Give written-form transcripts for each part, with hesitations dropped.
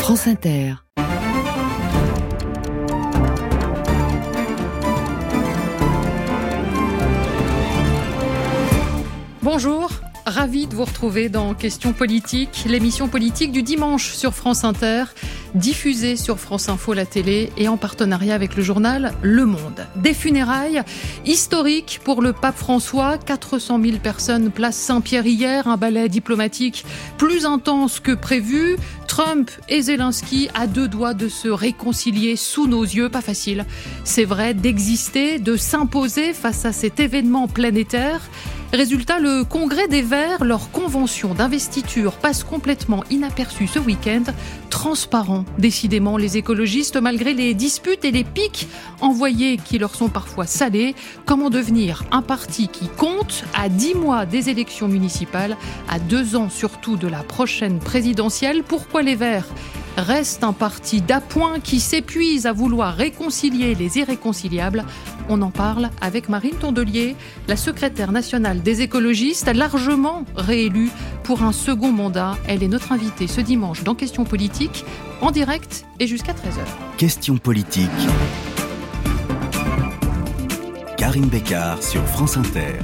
France Inter. Bonjour, ravi de vous retrouver dans Questions politiques, l'émission politique du dimanche sur France Inter, diffusée sur France Info, la télé, et en partenariat avec le journal Le Monde. Des funérailles historiques pour le pape François, 400 000 personnes place Saint-Pierre hier, un ballet diplomatique plus intense que prévu. Trump et Zelensky à deux doigts de se réconcilier sous nos yeux, pas facile, c'est vrai, d'exister, de s'imposer face à cet événement planétaire. Résultat, le Congrès des Verts, leur convention d'investiture passe complètement inaperçue ce week-end. Transparent, décidément, les écologistes, malgré les disputes et les pics envoyés qui leur sont parfois salés. Comment devenir un parti qui compte à 10 mois des élections municipales, à 2 ans surtout de la prochaine présidentielle? Pourquoi les Verts restent un parti d'appoint qui s'épuise à vouloir réconcilier les irréconciliables? On en parle avec Marine Tondelier, la secrétaire nationale des écologistes, largement réélue pour un second mandat. Elle est notre invitée ce dimanche dans Questions politiques, en direct et jusqu'à 13h. Questions politiques. Karine Bécard sur France Inter.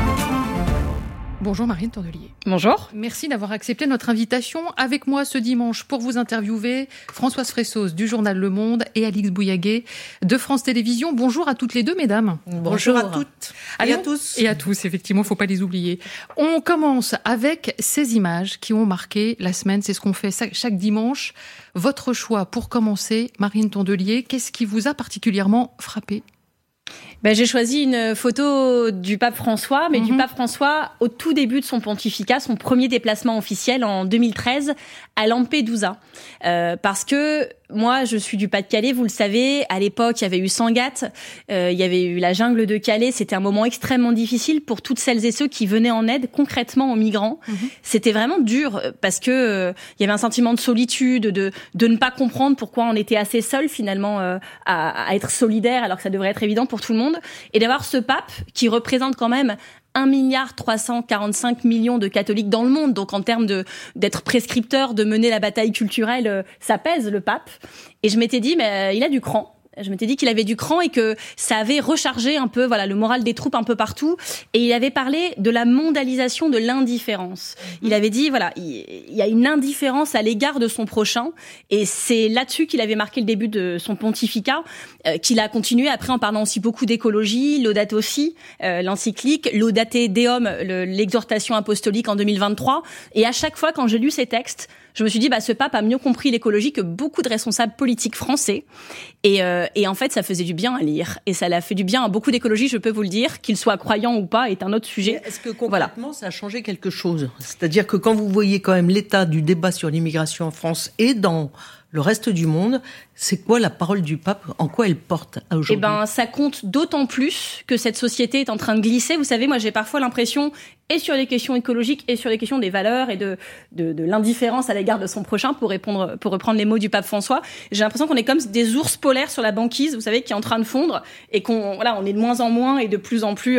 Bonjour Marine Tondelier. Bonjour. Merci d'avoir accepté notre invitation. Avec moi ce dimanche pour vous interviewer, Françoise Fressos du journal Le Monde et Alix Bouillaguet de France Télévisions. Bonjour à toutes les deux, mesdames. Bonjour à toutes et à tous. Et à tous, effectivement, il ne faut pas les oublier. On commence avec ces images qui ont marqué la semaine. C'est ce qu'on fait chaque dimanche. Votre choix pour commencer, Marine Tondelier, qu'est-ce qui vous a particulièrement frappé ? J'ai choisi une photo du pape François, mais du pape François au tout début de son pontificat, son premier déplacement officiel en 2013 à Lampedusa. Parce que moi, je suis du Pas-de-Calais, vous le savez. À l'époque, il y avait eu Sangatte, il y avait eu la jungle de Calais. C'était un moment extrêmement difficile pour toutes celles et ceux qui venaient en aide concrètement aux migrants. C'était vraiment dur parce que il y avait un sentiment de solitude, de ne pas comprendre pourquoi on était assez seul finalement à être solidaire alors que ça devrait être évident pour tout le monde. Et d'avoir ce pape qui représente quand même 1,345 milliard de catholiques dans le monde. Donc, en termes d'être prescripteur, de mener la bataille culturelle, ça pèse, le pape. Et je m'étais dit, mais il a du cran. Je m'étais dit qu'il avait du cran et que ça avait rechargé un peu, le moral des troupes un peu partout. Et il avait parlé de la mondialisation de l'indifférence. Il avait dit, il y a une indifférence à l'égard de son prochain. Et c'est là-dessus qu'il avait marqué le début de son pontificat, qu'il a continué après en parlant aussi beaucoup d'écologie, Laudato Si, l'encyclique, Laudate Deum, l'exhortation apostolique en 2023. Et à chaque fois, quand j'ai lu ces textes, je me suis dit, ce pape a mieux compris l'écologie que beaucoup de responsables politiques français. Et en fait, ça faisait du bien à lire. Et ça l'a fait du bien à beaucoup d'écologistes, je peux vous le dire, qu'ils soient croyants ou pas, est un autre sujet. Est-ce que concrètement, ça a changé quelque chose ? C'est-à-dire que quand vous voyez quand même l'état du débat sur l'immigration en France et dans le reste du monde, c'est quoi la parole du pape ? En quoi elle porte aujourd'hui ? Ça compte d'autant plus que cette société est en train de glisser. Vous savez, moi, j'ai parfois l'impression, et sur les questions écologiques, et sur les questions des valeurs, et de l'indifférence à l'égard de son prochain, pour reprendre les mots du pape François, j'ai l'impression qu'on est comme des ours polaires sur la banquise, vous savez, qui est en train de fondre, et on est de moins en moins et de plus en plus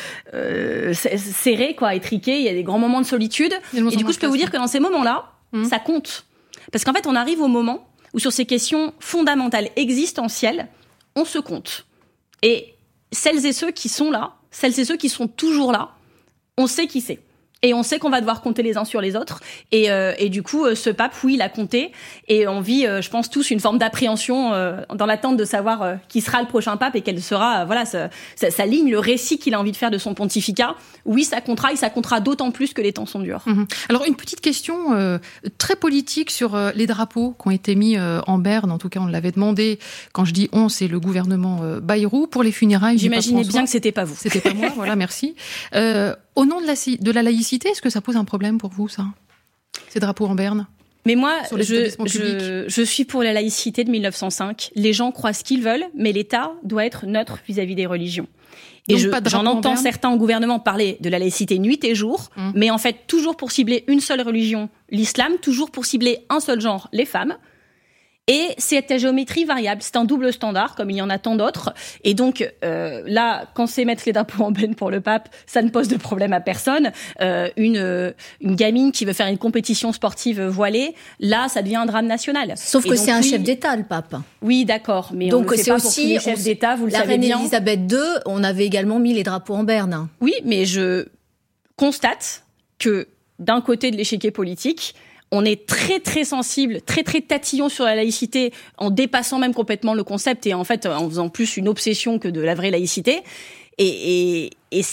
serré, étriqué. Il y a des grands moments de solitude. Et du coup, je peux vous dire que dans ces moments-là, ça compte. Parce qu'en fait, on arrive au moment où sur ces questions fondamentales, existentielles, on se compte. Et celles et ceux qui sont là, celles et ceux qui sont toujours là, on sait qui c'est. Et on sait qu'on va devoir compter les uns sur les autres. Et du coup, ce pape, oui, il a compté. Et on vit, je pense, tous une forme d'appréhension dans l'attente de savoir qui sera le prochain pape et quelle sera, sa ligne, le récit qu'il a envie de faire de son pontificat. Oui, ça comptera, et ça comptera d'autant plus que les temps sont durs. Alors, une petite question très politique sur les drapeaux qui ont été mis en berne. En tout cas, on l'avait demandé. Quand je dis on, c'est le gouvernement Bayrou pour les funérailles. J'imaginais bien que c'était pas vous. C'était pas moi, voilà, merci. Au nom de la laïcité, est-ce que ça pose un problème pour vous, ça ? Ces drapeaux en berne ? Mais moi, je suis pour la laïcité de 1905. Les gens croient ce qu'ils veulent, mais l'État doit être neutre vis-à-vis des religions. Et j'en entends certains au gouvernement parler de la laïcité nuit et jour, mais en fait, toujours pour cibler une seule religion, l'islam, toujours pour cibler un seul genre, les femmes. Et c'est à géométrie variable. C'est un double standard, comme il y en a tant d'autres. Et donc, là, quand c'est mettre les drapeaux en benne pour le pape, ça ne pose de problème à personne. Une gamine qui veut faire une compétition sportive voilée, là, ça devient un drame national. Sauf que c'est un chef d'État, le pape. Oui, d'accord. Mais donc, on le fait c'est pas aussi, pour tous les chefs d'État, vous le savez bien. La reine Elisabeth II, on avait également mis les drapeaux en berne. Oui, mais je constate que d'un côté de l'échiquier politique, on est très très sensible, très très tatillon sur la laïcité, en dépassant même complètement le concept et en fait en faisant plus une obsession que de la vraie laïcité. Et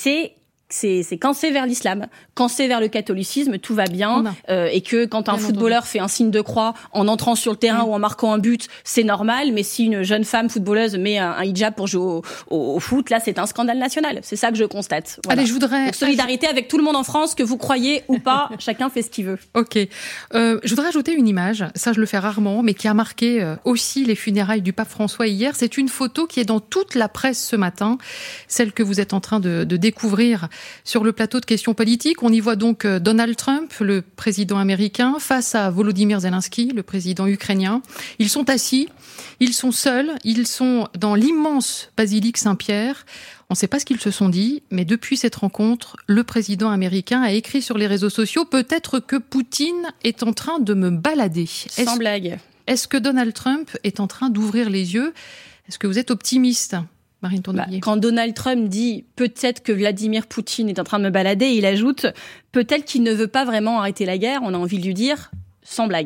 c'est quand c'est vers l'islam, quand c'est vers le catholicisme, tout va bien, et que quand un footballeur fait un signe de croix en entrant sur le terrain ou en marquant un but, c'est normal, mais si une jeune femme footballeuse met un hijab pour jouer au foot, là c'est un scandale national. C'est ça que je constate. Voilà. Allez, je voudrais... Donc, solidarité avec tout le monde en France, que vous croyez ou pas, chacun fait ce qu'il veut. Ok. Je voudrais ajouter une image, ça je le fais rarement, mais qui a marqué aussi les funérailles du pape François hier. C'est une photo qui est dans toute la presse ce matin, celle que vous êtes en train de découvrir sur le plateau de questions politiques. On y voit donc Donald Trump, le président américain, face à Volodymyr Zelensky, le président ukrainien. Ils sont assis, ils sont seuls, ils sont dans l'immense basilique Saint-Pierre. On ne sait pas ce qu'ils se sont dit, mais depuis cette rencontre, le président américain a écrit sur les réseaux sociaux « Peut-être que Poutine est en train de me balader ». Sans blague. Est-ce que Donald Trump est en train d'ouvrir les yeux ? Est-ce que vous êtes optimiste ? Marine Tournevilliers. Quand Donald Trump dit « peut-être que Vladimir Poutine est en train de me balader », il ajoute « peut-être qu'il ne veut pas vraiment arrêter la guerre », on a envie de lui dire « sans blague ».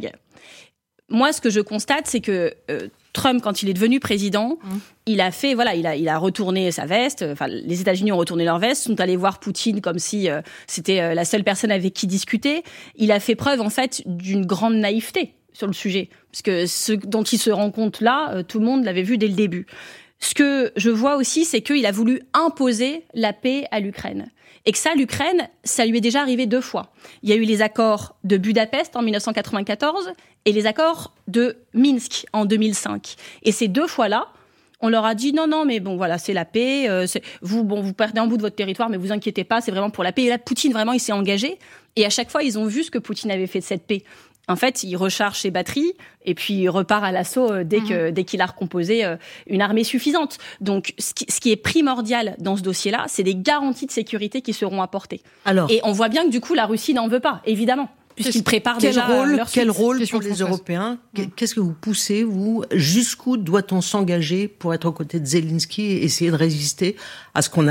Moi, ce que je constate, c'est que Trump, quand il est devenu président, il a fait, il a retourné sa veste. Enfin, les États-Unis ont retourné leur veste, sont allés voir Poutine comme si c'était la seule personne avec qui discuter. Il a fait preuve, en fait, d'une grande naïveté sur le sujet. Parce que ce dont il se rend compte là, tout le monde l'avait vu dès le début. Ce que je vois aussi, c'est qu'il a voulu imposer la paix à l'Ukraine. Et que ça, l'Ukraine, ça lui est déjà arrivé 2 fois. Il y a eu les accords de Budapest en 1994 et les accords de Minsk en 2005. Et ces 2 fois-là, on leur a dit non, mais bon, voilà, c'est la paix. Vous perdez un bout de votre territoire, mais vous inquiétez pas, c'est vraiment pour la paix. Et là, Poutine, vraiment, il s'est engagé. Et à chaque fois, ils ont vu ce que Poutine avait fait de cette paix. En fait, il recharge ses batteries et puis il repart à l'assaut dès qu'il a recomposé une armée suffisante. Donc, ce qui est primordial dans ce dossier-là, c'est des garanties de sécurité qui seront apportées. Et on voit bien que du coup, la Russie n'en veut pas, évidemment, puisqu'ils préparent déjà leur suite. Quel rôle pour les Européens ? Qu'est-ce que vous poussez, vous ? Jusqu'où doit-on s'engager pour être aux côtés de Zelensky et essayer de résister à ce qu'on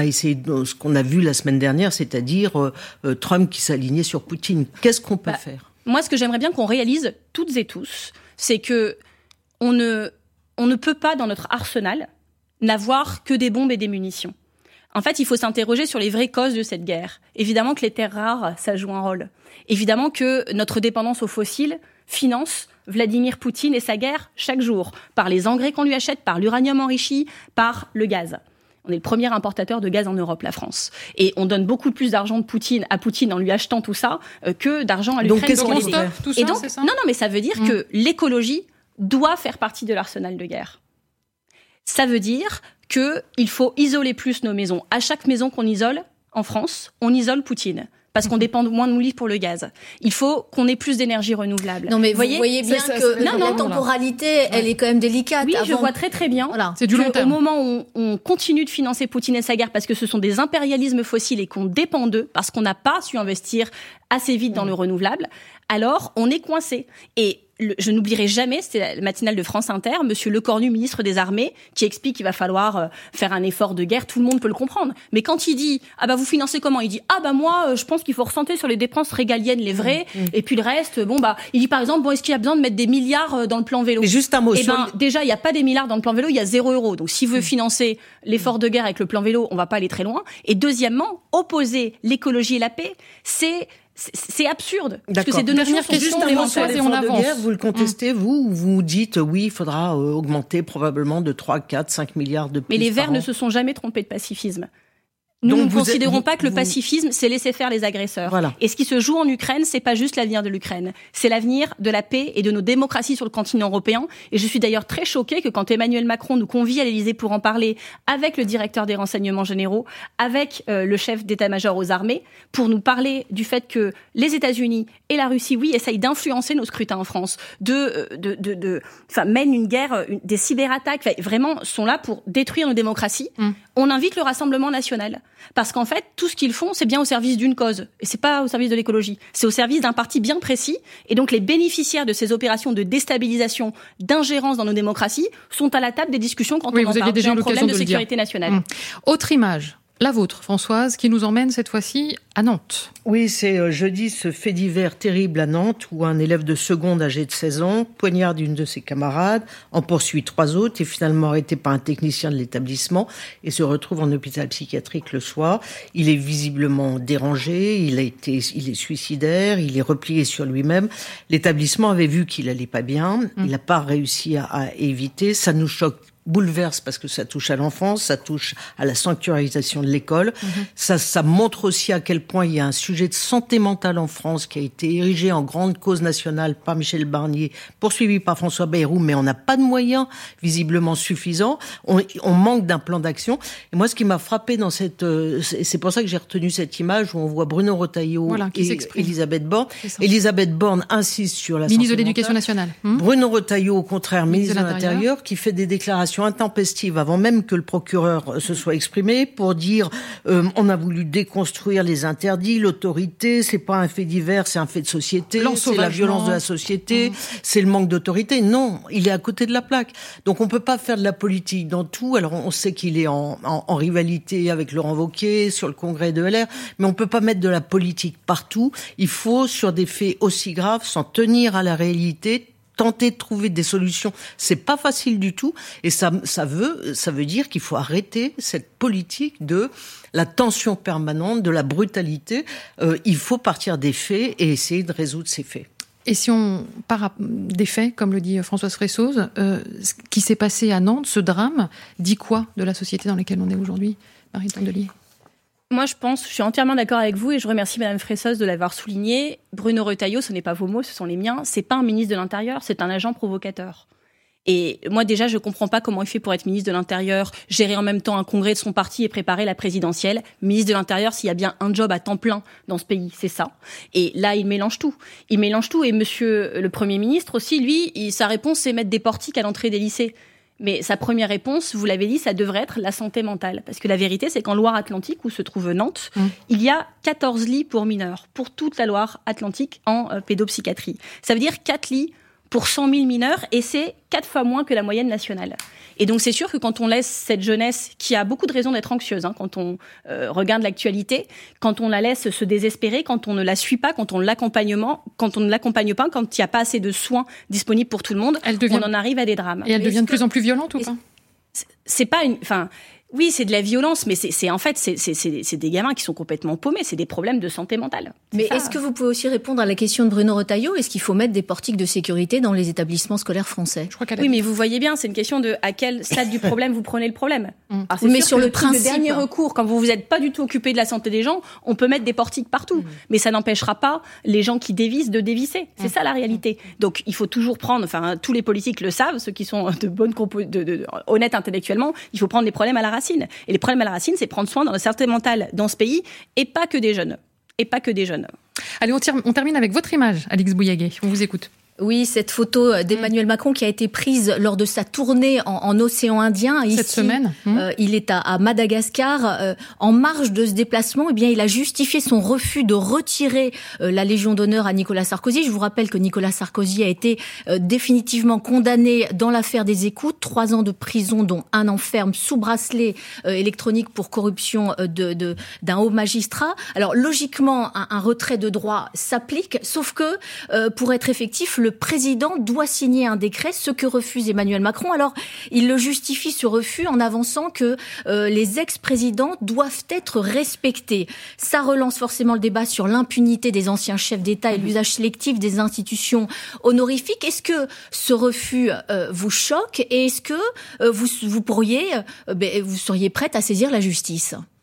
a vu la semaine dernière, c'est-à-dire Trump qui s'alignait sur Poutine ? Qu'est-ce qu'on peut faire ? Moi, ce que j'aimerais bien qu'on réalise toutes et tous, c'est que on ne peut pas, dans notre arsenal, n'avoir que des bombes et des munitions. En fait, il faut s'interroger sur les vraies causes de cette guerre. Évidemment que les terres rares, ça joue un rôle. Évidemment que notre dépendance aux fossiles finance Vladimir Poutine et sa guerre chaque jour, par les engrais qu'on lui achète, par l'uranium enrichi, par le gaz. On est le premier importateur de gaz en Europe, la France. Et on donne beaucoup plus d'argent à Poutine en lui achetant tout ça que d'argent à l'Ukraine. Donc, qu'est-ce qu'on stoppe tout ça, c'est ça ? Non, mais ça veut dire que l'écologie doit faire partie de l'arsenal de guerre. Ça veut dire qu'il faut isoler plus nos maisons. À chaque maison qu'on isole, en France, on isole Poutine. Parce qu'on dépend moins de lui pour le gaz. Il faut qu'on ait plus d'énergie renouvelable. Non, mais vous voyez bien que la temporalité, elle est quand même délicate. Oui, je vois très très bien. Voilà. C'est du long terme. Au moment où on continue de financer Poutine et sa guerre parce que ce sont des impérialismes fossiles et qu'on dépend d'eux, parce qu'on n'a pas su investir assez vite dans le renouvelable, alors on est coincé. Et je n'oublierai jamais, c'était la matinale de France Inter, Monsieur Lecornu, ministre des Armées, qui explique qu'il va falloir faire un effort de guerre. Tout le monde peut le comprendre. Mais quand il dit « Ah bah vous financez comment ?» Il dit « Ah bah moi, je pense qu'il faut recentrer sur les dépenses régaliennes, les vraies, et puis le reste, bon bah... » Il dit par exemple « Est-ce qu'il y a besoin de mettre des milliards dans le plan vélo ?» Mais juste un mot. Déjà, il n'y a pas des milliards dans le plan vélo, il y a 0 €. Donc s'il veut financer l'effort de guerre avec le plan vélo, on va pas aller très loin. Et deuxièmement, opposer l'écologie et la paix, c'est absurde. Parce que ces deux notions sont juste et on avance. Vous le contestez, vous, ou vous dites oui, il faudra augmenter probablement de 3, 4, 5 milliards de plus. Mais les Verts ne se sont jamais trompés de pacifisme. Nous ne considérons pas que le pacifisme, c'est laisser faire les agresseurs. Voilà. Et ce qui se joue en Ukraine, c'est pas juste l'avenir de l'Ukraine. C'est l'avenir de la paix et de nos démocraties sur le continent européen. Et je suis d'ailleurs très choquée que quand Emmanuel Macron nous convie à l'Élysée pour en parler avec le directeur des renseignements généraux, avec le chef d'état-major aux armées, pour nous parler du fait que les États-Unis et la Russie, oui, essayent d'influencer nos scrutins en France, mènent une guerre, des cyberattaques, vraiment sont là pour détruire nos démocraties. On invite le Rassemblement national. Parce qu'en fait, tout ce qu'ils font, c'est bien au service d'une cause. Et c'est pas au service de l'écologie. C'est au service d'un parti bien précis. Et donc, les bénéficiaires de ces opérations de déstabilisation, d'ingérence dans nos démocraties, sont à la table des discussions quand on en parle. Déjà un problème de sécurité nationale. Autre image. La vôtre, Françoise, qui nous emmène cette fois-ci à Nantes. Oui, c'est jeudi ce fait divers terrible à Nantes où un élève de seconde âgé de 16 ans poignarde une de ses camarades, en poursuit 3 autres, est finalement arrêté par un technicien de l'établissement et se retrouve en hôpital psychiatrique le soir. Il est visiblement dérangé, il est suicidaire, il est replié sur lui-même. L'établissement avait vu qu'il allait pas bien, il n'a pas réussi à éviter. Ça nous choque, bouleverse parce que ça touche à l'enfance, ça touche à la sanctuarisation de l'école. Ça montre aussi à quel point il y a un sujet de santé mentale en France qui a été érigé en grande cause nationale par Michel Barnier, poursuivi par François Bayrou, mais on n'a pas de moyens visiblement suffisants. On manque d'un plan d'action. Et moi, ce qui m'a frappé dans c'est pour ça que j'ai retenu cette image où on voit Bruno Retailleau et Elisabeth Borne. Elisabeth Borne insiste sur la ministre de l'Éducation nationale. Bruno Retailleau, au contraire, ministre de l'Intérieur, qui fait des déclarations intempestive avant même que le procureur se soit exprimé pour dire on a voulu déconstruire les interdits, l'autorité, c'est pas un fait divers, c'est un fait de société, c'est la violence de la société, c'est le manque d'autorité. Non, il est à côté de la plaque. Donc on peut pas faire de la politique dans tout. Alors on sait qu'il est en rivalité avec Laurent Wauquiez sur le congrès de LR, mais on peut pas mettre de la politique partout. Il faut, sur des faits aussi graves, s'en tenir à la réalité, tenter de trouver des solutions. C'est pas facile du tout. Et ça veut dire qu'il faut arrêter cette politique de la tension permanente, de la brutalité. Il faut partir des faits et essayer de résoudre ces faits. Et si on part des faits, comme le dit Françoise Fressoz, ce qui s'est passé à Nantes, ce drame, dit quoi de la société dans laquelle on est aujourd'hui, Marie Tondelier ? Moi, je suis entièrement d'accord avec vous et je remercie Madame Fressoz de l'avoir souligné. Bruno Retailleau, ce n'est pas vos mots, ce sont les miens. C'est pas un ministre de l'Intérieur, c'est un agent provocateur. Et moi, déjà, je comprends pas comment il fait pour être ministre de l'Intérieur, gérer en même temps un congrès de son parti et préparer la présidentielle. Ministre de l'Intérieur, s'il y a bien un job à temps plein dans ce pays, c'est ça. Et là, il mélange tout. Et monsieur le Premier ministre aussi, lui, sa réponse, c'est mettre des portiques à l'entrée des lycées. Mais sa première réponse, vous l'avez dit, ça devrait être la santé mentale. Parce que la vérité, c'est qu'en Loire-Atlantique, où se trouve Nantes, il y a 14 lits pour mineurs, pour toute la Loire-Atlantique en pédopsychiatrie. Ça veut dire 4 lits pour 100 000 mineurs, et c'est 4 fois moins que la moyenne nationale. Et donc c'est sûr que quand on laisse cette jeunesse, qui a beaucoup de raisons d'être anxieuse, quand on regarde l'actualité, quand on la laisse se désespérer, quand on ne la suit pas, quand on ne l'accompagne pas, quand il n'y a pas assez de soins disponibles pour tout le monde, on en arrive à des drames. Et elle devient de plus en plus violente ou pas ? C'est pas une... Oui, c'est de la violence, mais c'est des gamins qui sont complètement paumés, c'est des problèmes de santé mentale. Mais est-ce que vous pouvez aussi répondre à la question de Bruno Retailleau ? Est-ce qu'il faut mettre des portiques de sécurité dans les établissements scolaires français ? Je crois Oui, mais vous voyez bien, c'est une question de à quel stade du problème vous prenez le problème. Alors, mais sur le principe, le dernier recours, quand vous n'êtes pas du tout occupé de la santé des gens, on peut mettre des portiques partout, mais ça n'empêchera pas les gens qui dévissent de dévisser. C'est ça la réalité. Donc il faut toujours prendre, tous les politiques le savent, ceux qui sont honnêtes intellectuellement, il faut prendre les problèmes à la racine. Et les problèmes à la racine, c'est prendre soin dans la santé mentale dans ce pays, et pas que des jeunes. Allez, on termine avec votre image, Alix Bouillaguet. On vous écoute. Oui, cette photo d'Emmanuel Macron qui a été prise lors de sa tournée en océan Indien. Cette semaine. Il est à Madagascar. En marge de ce déplacement, eh bien, il a justifié son refus de retirer la Légion d'honneur à Nicolas Sarkozy. Je vous rappelle que Nicolas Sarkozy a été définitivement condamné dans l'affaire des écoutes. 3 ans de prison, dont 1 an ferme sous bracelet électronique pour corruption d'un haut magistrat. Alors, logiquement, un retrait de droit s'applique, sauf que, pour être effectif, le président doit signer un décret, ce que refuse Emmanuel Macron. Alors, il le justifie, ce refus, en avançant que les ex-présidents doivent être respectés. Ça relance forcément le débat sur l'impunité des anciens chefs d'État et l'usage sélectif des institutions honorifiques. Est-ce que ce refus vous choque et est-ce que vous seriez prête à saisir la justice ?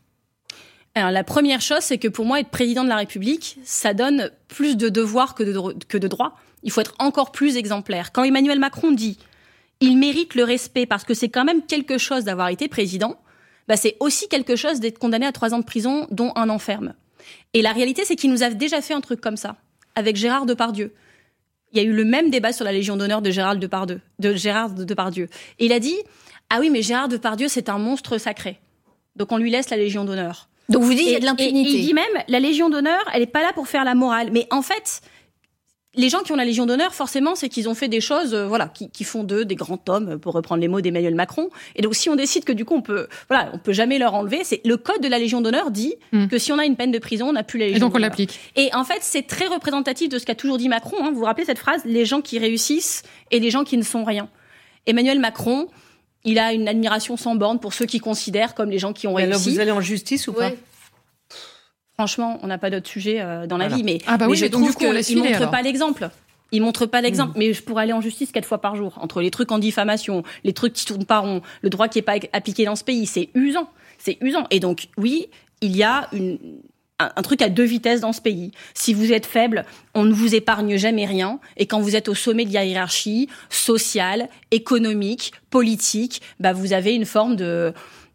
Alors, la première chose, c'est que pour moi, être président de la République, ça donne plus de devoirs que de droits. Il faut être encore plus exemplaire. Quand Emmanuel Macron dit « il mérite le respect parce que c'est quand même quelque chose d'avoir été président », c'est aussi quelque chose d'être condamné à 3 ans de prison, dont 1 an ferme. Et la réalité, c'est qu'il nous a déjà fait un truc comme ça, avec Gérard Depardieu. Il y a eu le même débat sur la Légion d'honneur de Gérard Depardieu. Et il a dit « ah oui, mais Gérard Depardieu, c'est un monstre sacré. Donc on lui laisse la Légion d'honneur. » Donc vous dites qu'il y a de l'impunité. Et il dit même, la Légion d'honneur, elle n'est pas là pour faire la morale. Mais en fait, les gens qui ont la Légion d'honneur, forcément, c'est qu'ils ont fait des choses, qui font d'eux des grands hommes, pour reprendre les mots d'Emmanuel Macron. Et donc, si on décide que du coup, on peut jamais leur enlever, c'est le code de la Légion d'honneur dit que si on a une peine de prison, on n'a plus la Légion d'honneur. Et donc on l'applique. Et en fait, c'est très représentatif de ce qu'a toujours dit Macron. Vous vous rappelez cette phrase, les gens qui réussissent et les gens qui ne sont rien. Emmanuel Macron, il a une admiration sans borne pour ceux qui considèrent comme les gens qui ont réussi. Alors vous allez en justice ou pas? Franchement, on n'a pas d'autre sujet dans la vie, mais je trouve qu'il ne montre pas l'exemple. Il montre pas l'exemple, mais je pourrais aller en justice 4 fois par jour. Entre les trucs en diffamation, les trucs qui tournent pas rond, le droit qui est pas appliqué dans ce pays, c'est usant. Et donc, oui, il y a un truc à 2 vitesses dans ce pays. Si vous êtes faible, on ne vous épargne jamais rien. Et quand vous êtes au sommet de la hiérarchie sociale, économique, politique, vous avez une forme de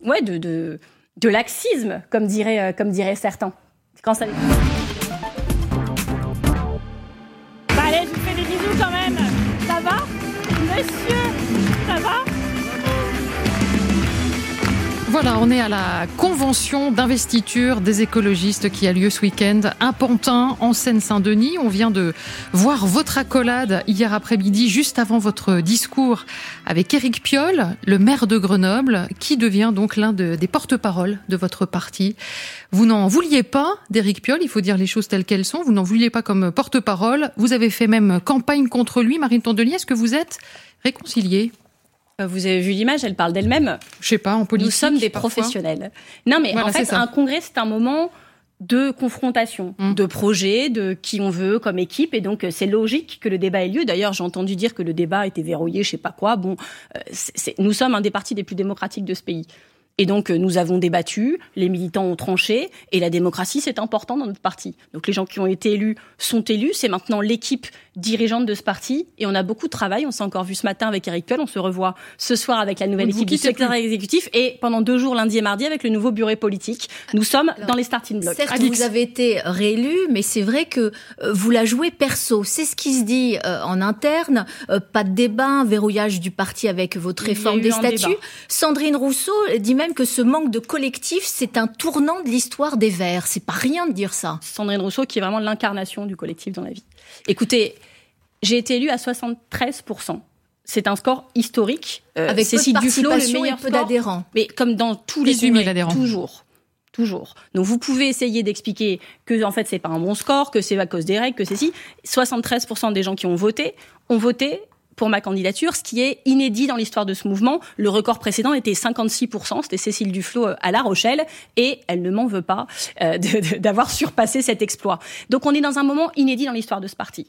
laxisme, comme diraient certains. Quand ça... allez, je vous fais des bisous quand même. Ça va, monsieur? Ça va? Voilà, on est à la convention d'investiture des écologistes qui a lieu ce week-end à Pantin, en Seine-Saint-Denis. On vient de voir votre accolade hier après-midi, juste avant votre discours, avec Éric Piolle, le maire de Grenoble, qui devient donc l'un des porte-parole de votre parti. Vous n'en vouliez pas d'Éric Piolle, il faut dire les choses telles qu'elles sont. Vous n'en vouliez pas comme porte-parole. Vous avez fait même campagne contre lui. Marine Tondelier, est-ce que vous êtes réconciliée? Vous avez vu l'image, elle parle d'elle-même. Je sais pas, en politique. Nous sommes des parfois. Professionnels. Non, mais voilà, en fait, un congrès, c'est un moment de confrontation, de projet, de qui on veut comme équipe, et donc c'est logique que le débat ait lieu. D'ailleurs, j'ai entendu dire que le débat était verrouillé, je sais pas quoi. Nous sommes un des partis les plus démocratiques de ce pays. Et donc, nous avons débattu, les militants ont tranché, et la démocratie, c'est important dans notre parti. Donc, les gens qui ont été élus sont élus. C'est maintenant l'équipe dirigeante de ce parti. Et on a beaucoup de travail. On s'est encore vu ce matin avec Éric Piolle. On se revoit ce soir avec la nouvelle équipe du secrétaire exécutif. Et pendant 2 jours, lundi et mardi, avec le nouveau bureau politique. Nous sommes dans les starting blocks. Certes, vous avez été réélu, mais c'est vrai que vous la jouez perso. C'est ce qui se dit en interne. Pas de débat, un verrouillage du parti avec votre réforme des statuts. Sandrine Rousseau dit même que ce manque de collectif, c'est un tournant de l'histoire des Verts. C'est pas rien de dire ça. Sandrine Rousseau, qui est vraiment l'incarnation du collectif dans la vie. Écoutez, j'ai été élue à 73%. C'est un score historique. Avec Cécile Duflot, le meilleur peu score, d'adhérents. Mais comme dans tous les 18 000 adhérents. Toujours. Donc vous pouvez essayer d'expliquer que en fait c'est pas un bon score, que c'est à cause des règles, que c'est si. 73% des gens qui ont voté pour ma candidature, ce qui est inédit dans l'histoire de ce mouvement. Le record précédent était 56%, c'était Cécile Duflot à La Rochelle, et elle ne m'en veut pas d'avoir surpassé cet exploit. Donc on est dans un moment inédit dans l'histoire de ce parti.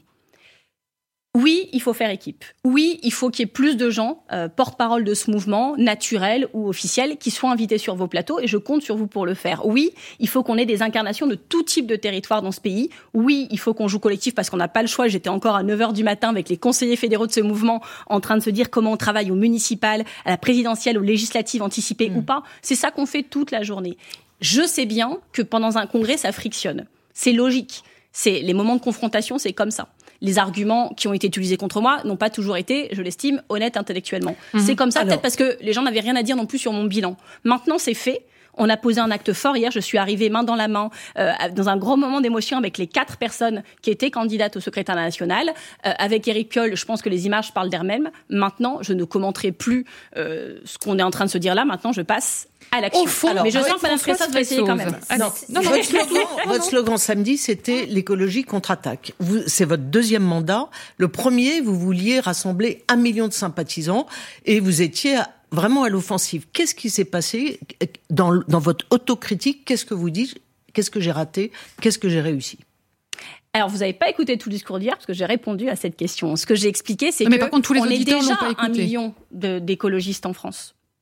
Oui, il faut faire équipe. Oui, il faut qu'il y ait plus de gens, porte-parole de ce mouvement, naturel ou officiel, qui soient invités sur vos plateaux, et je compte sur vous pour le faire. Oui, il faut qu'on ait des incarnations de tout type de territoire dans ce pays. Oui, il faut qu'on joue collectif parce qu'on n'a pas le choix. J'étais encore à 9h du matin avec les conseillers fédéraux de ce mouvement en train de se dire comment on travaille au municipal, à la présidentielle, aux législatives, anticipées ou pas. C'est ça qu'on fait toute la journée. Je sais bien que pendant un congrès, ça frictionne. C'est logique. Les moments de confrontation, c'est comme ça. Les arguments qui ont été utilisés contre moi n'ont pas toujours été, je l'estime, honnêtes intellectuellement. C'est comme ça, peut-être parce que les gens n'avaient rien à dire non plus sur mon bilan. Maintenant, c'est fait. On a posé un acte fort. Hier, je suis arrivée main dans la main, dans un gros moment d'émotion avec les 4 personnes qui étaient candidates au secrétariat national. Avec Éric Piolle, je pense que les images parlent d'elles-mêmes. Maintenant, je ne commenterai plus ce qu'on est en train de se dire là. Maintenant, je passe à l'action. Alors, mais je sens que Mme Fressas va essayer quand même. Votre slogan samedi, c'était l'écologie contre-attaque. C'est votre 2e mandat. Le premier, vous vouliez rassembler 1 million de sympathisants et vous étiez vraiment à l'offensive. Qu'est-ce qui s'est passé dans votre autocritique? Qu'est-ce que vous dites? Qu'est-ce que j'ai raté? Qu'est-ce que j'ai réussi? Alors, vous n'avez pas écouté tout le discours d'hier parce que j'ai répondu à cette question. Ce que j'ai expliqué, c'est mais par contre, tous les on est auditeurs déjà n'ont pas écouté. 1 million d'écologistes en France.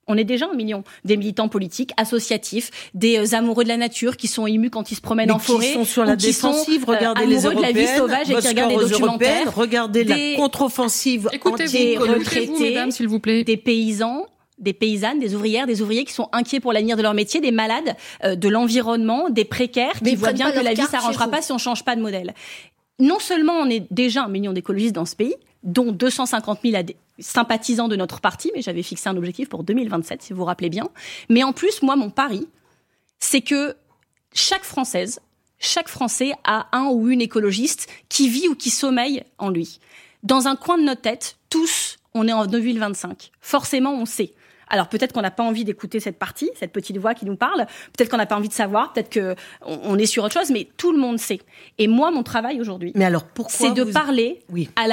On est déjà 1 million. Des militants politiques, associatifs, des amoureux de la nature qui sont émus quand ils se promènent en forêt. Qui sont sur la défensive, regardez les amoureux de la vie sauvage et qui regardent des documentaires. Regardez la contre-offensive des retraités, mesdames, s'il vous plaît. Des paysans, des paysannes, des ouvrières, des ouvriers qui sont inquiets pour l'avenir de leur métier, des malades, de l'environnement, des précaires qui voient bien que la vie s'arrangera pas si on change pas de modèle. Non seulement on est déjà 1 million d'écologistes dans ce pays, dont 250 000 sympathisants de notre parti, mais j'avais fixé un objectif pour 2027, si vous vous rappelez bien. Mais en plus, moi, mon pari, c'est que chaque Française, chaque Français a un ou une écologiste qui vit ou qui sommeille en lui. Dans un coin de notre tête, tous, on est en 2025. Forcément, on sait. Alors peut-être qu'on n'a pas envie d'écouter cette partie, cette petite voix qui nous parle, peut-être qu'on n'a pas envie de savoir, peut-être qu'on est sur autre chose, mais tout le monde sait. Et moi, mon travail aujourd'hui, c'est de parler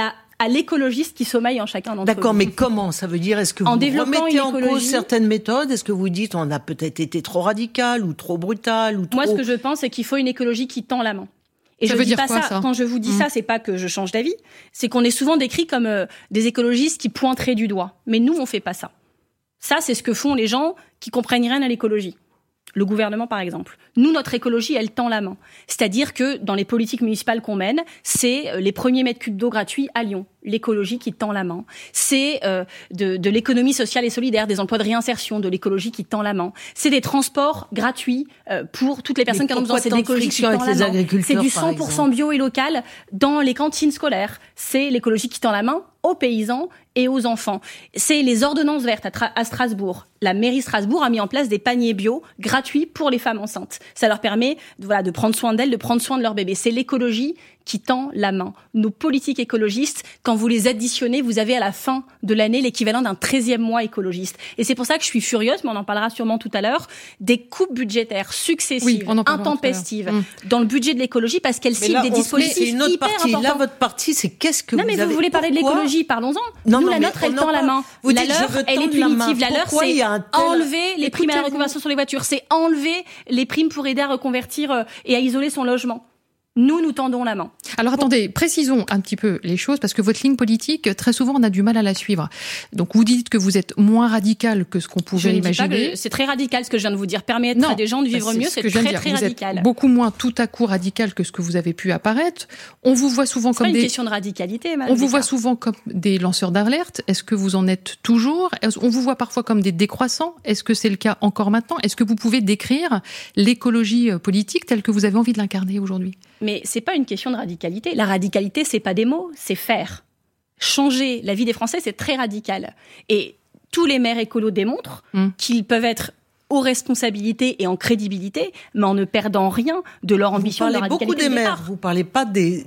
à l'écologiste qui sommeille en chacun d'entre nous. D'accord, mais comment? Ça veut dire, est-ce que vous remettez en cause certaines méthodes? Est-ce que vous dites, on a peut-être été trop radical ou trop brutal ou trop... Moi, ce que je pense, c'est qu'il faut une écologie qui tend la main. Et ça je veut dis dire pas quoi, ça. Quand je vous dis ça, c'est pas que je change d'avis. C'est qu'on est souvent décrit comme des écologistes qui pointeraient du doigt. Mais nous, on fait pas ça. Ça, c'est ce que font les gens qui comprennent rien à l'écologie. Le gouvernement, par exemple. Nous, notre écologie, elle tend la main. C'est-à-dire que dans les politiques municipales qu'on mène, c'est les premiers mètres cubes d'eau gratuits à Lyon. L'écologie qui tend la main. C'est de l'économie sociale et solidaire, des emplois de réinsertion, de l'écologie qui tend la main. C'est des transports gratuits pour toutes les personnes qui en ont besoin. C'est de l'écologie qui tend la main. C'est du 100% bio et local dans les cantines scolaires. C'est l'écologie qui tend la main aux paysans et aux enfants. C'est les ordonnances vertes à Strasbourg. La mairie Strasbourg a mis en place des paniers bio gratuits pour les femmes enceintes. Ça leur permet de prendre soin d'elles, de prendre soin de leur bébé. C'est l'écologie qui tend la main. Nos politiques écologistes, quand vous les additionnez, vous avez à la fin de l'année l'équivalent d'un 13e mois écologiste. Et c'est pour ça que je suis furieuse, mais on en parlera sûrement tout à l'heure, des coupes budgétaires successives, intempestives dans le budget de l'écologie parce qu'elles ciblent des dispositifs hyper importants. Là, votre partie, c'est qu'est-ce que vous avez... Non, mais vous voulez parler de l'écologie, parlons-en. Nous, la nôtre, elle tend la main. La leur, elle est punitive. La leur, c'est enlever les primes à la reconversion sur les voitures. C'est enlever les primes pour aider à reconvertir et à isoler son logement. Nous tendons la main. Alors attendez, précisons un petit peu les choses, parce que votre ligne politique, très souvent, on a du mal à la suivre. Donc vous dites que vous êtes moins radical que ce qu'on pouvait imaginer. C'est très radical ce que je viens de vous dire. Permettre à des gens de vivre mieux, c'est très radical. Vous êtes beaucoup moins tout à coup radical que ce que vous avez pu apparaître. On vous voit souvent comme des... C'est pas une question de radicalité, madame. On vous voit souvent comme des lanceurs d'alerte. Est-ce que vous en êtes toujours? On vous voit parfois comme des décroissants. Est-ce que c'est le cas encore maintenant? Est-ce que vous pouvez décrire l'écologie politique telle que vous avez envie de l'incarner aujourd'hui? Mais c'est pas une question de radicalité. La radicalité, c'est pas des mots, c'est faire. Changer la vie des Français, c'est très radical. Et tous les maires écolos démontrent qu'ils peuvent être aux responsabilités et en crédibilité, mais en ne perdant rien de leur ambition, de leur radicalité. Vous parlez beaucoup des maires, vous parlez pas des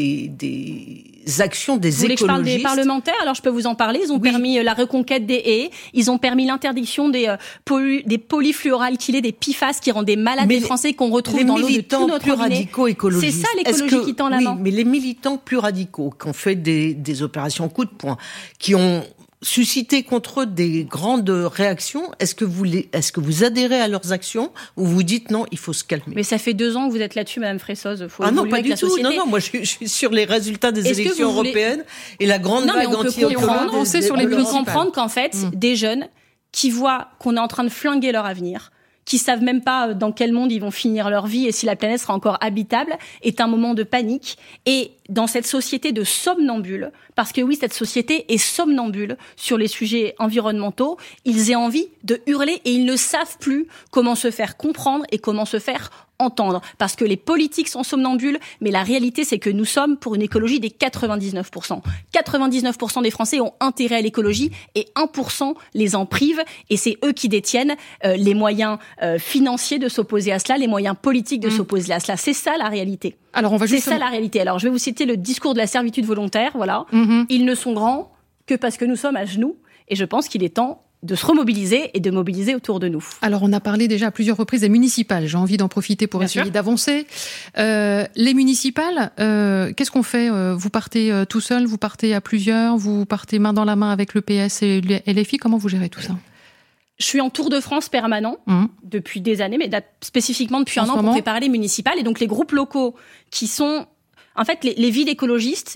actions des écologistes. Vous voulez que je parle des parlementaires? Alors je peux vous en parler. Ils ont permis la reconquête des haies, ils ont permis l'interdiction des polyfluoroalkylés, des PFAS qui rendent malades des Français qu'on retrouve dans l'eau de tout notre robinet. Radicaux écologistes. C'est ça l'écologie qui tend la main. Mais les militants plus radicaux qui ont fait des opérations coup de poing, qui ont susciter contre eux des grandes réactions, est-ce que vous adhérez à leurs actions ou vous dites non, il faut se calmer? Mais ça fait 2 ans que vous êtes là-dessus, Madame Fressoz. Non, pas du tout. Non, moi je suis sur les résultats des élections européennes et la grande vague anti-écolo. On peut comprendre qu'en fait, des jeunes qui voient qu'on est en train de flinguer leur avenir, qui savent même pas dans quel monde ils vont finir leur vie et si la planète sera encore habitable, est un moment de panique. Et dans cette société de somnambules, parce que oui, cette société est somnambule sur les sujets environnementaux, ils aient envie de hurler et ils ne savent plus comment se faire comprendre et comment se faire entendre. Parce que les politiques sont somnambules, mais la réalité, c'est que nous sommes pour une écologie des 99%. 99% des Français ont intérêt à l'écologie et 1% les en privent. Et c'est eux qui détiennent les moyens financiers de s'opposer à cela, les moyens politiques de s'opposer à cela. C'est ça la réalité. Alors C'est ça la réalité. Alors je vais vous citer le discours de la servitude volontaire. Voilà. Ils ne sont grands que parce que nous sommes à genoux. Et je pense qu'il est temps de se remobiliser et de mobiliser autour de nous. Alors, on a parlé déjà à plusieurs reprises des municipales. J'ai envie d'en profiter pour essayer d'avancer. Les municipales, qu'est-ce qu'on fait? Vous partez tout seul, vous partez à plusieurs, vous partez main dans la main avec le PS et LFI. Comment vous gérez tout ça? Je suis en tour de France permanent depuis des années, mais spécifiquement depuis un an pour préparer les municipales. Et donc, les groupes locaux qui sont... En fait, les villes écologistes,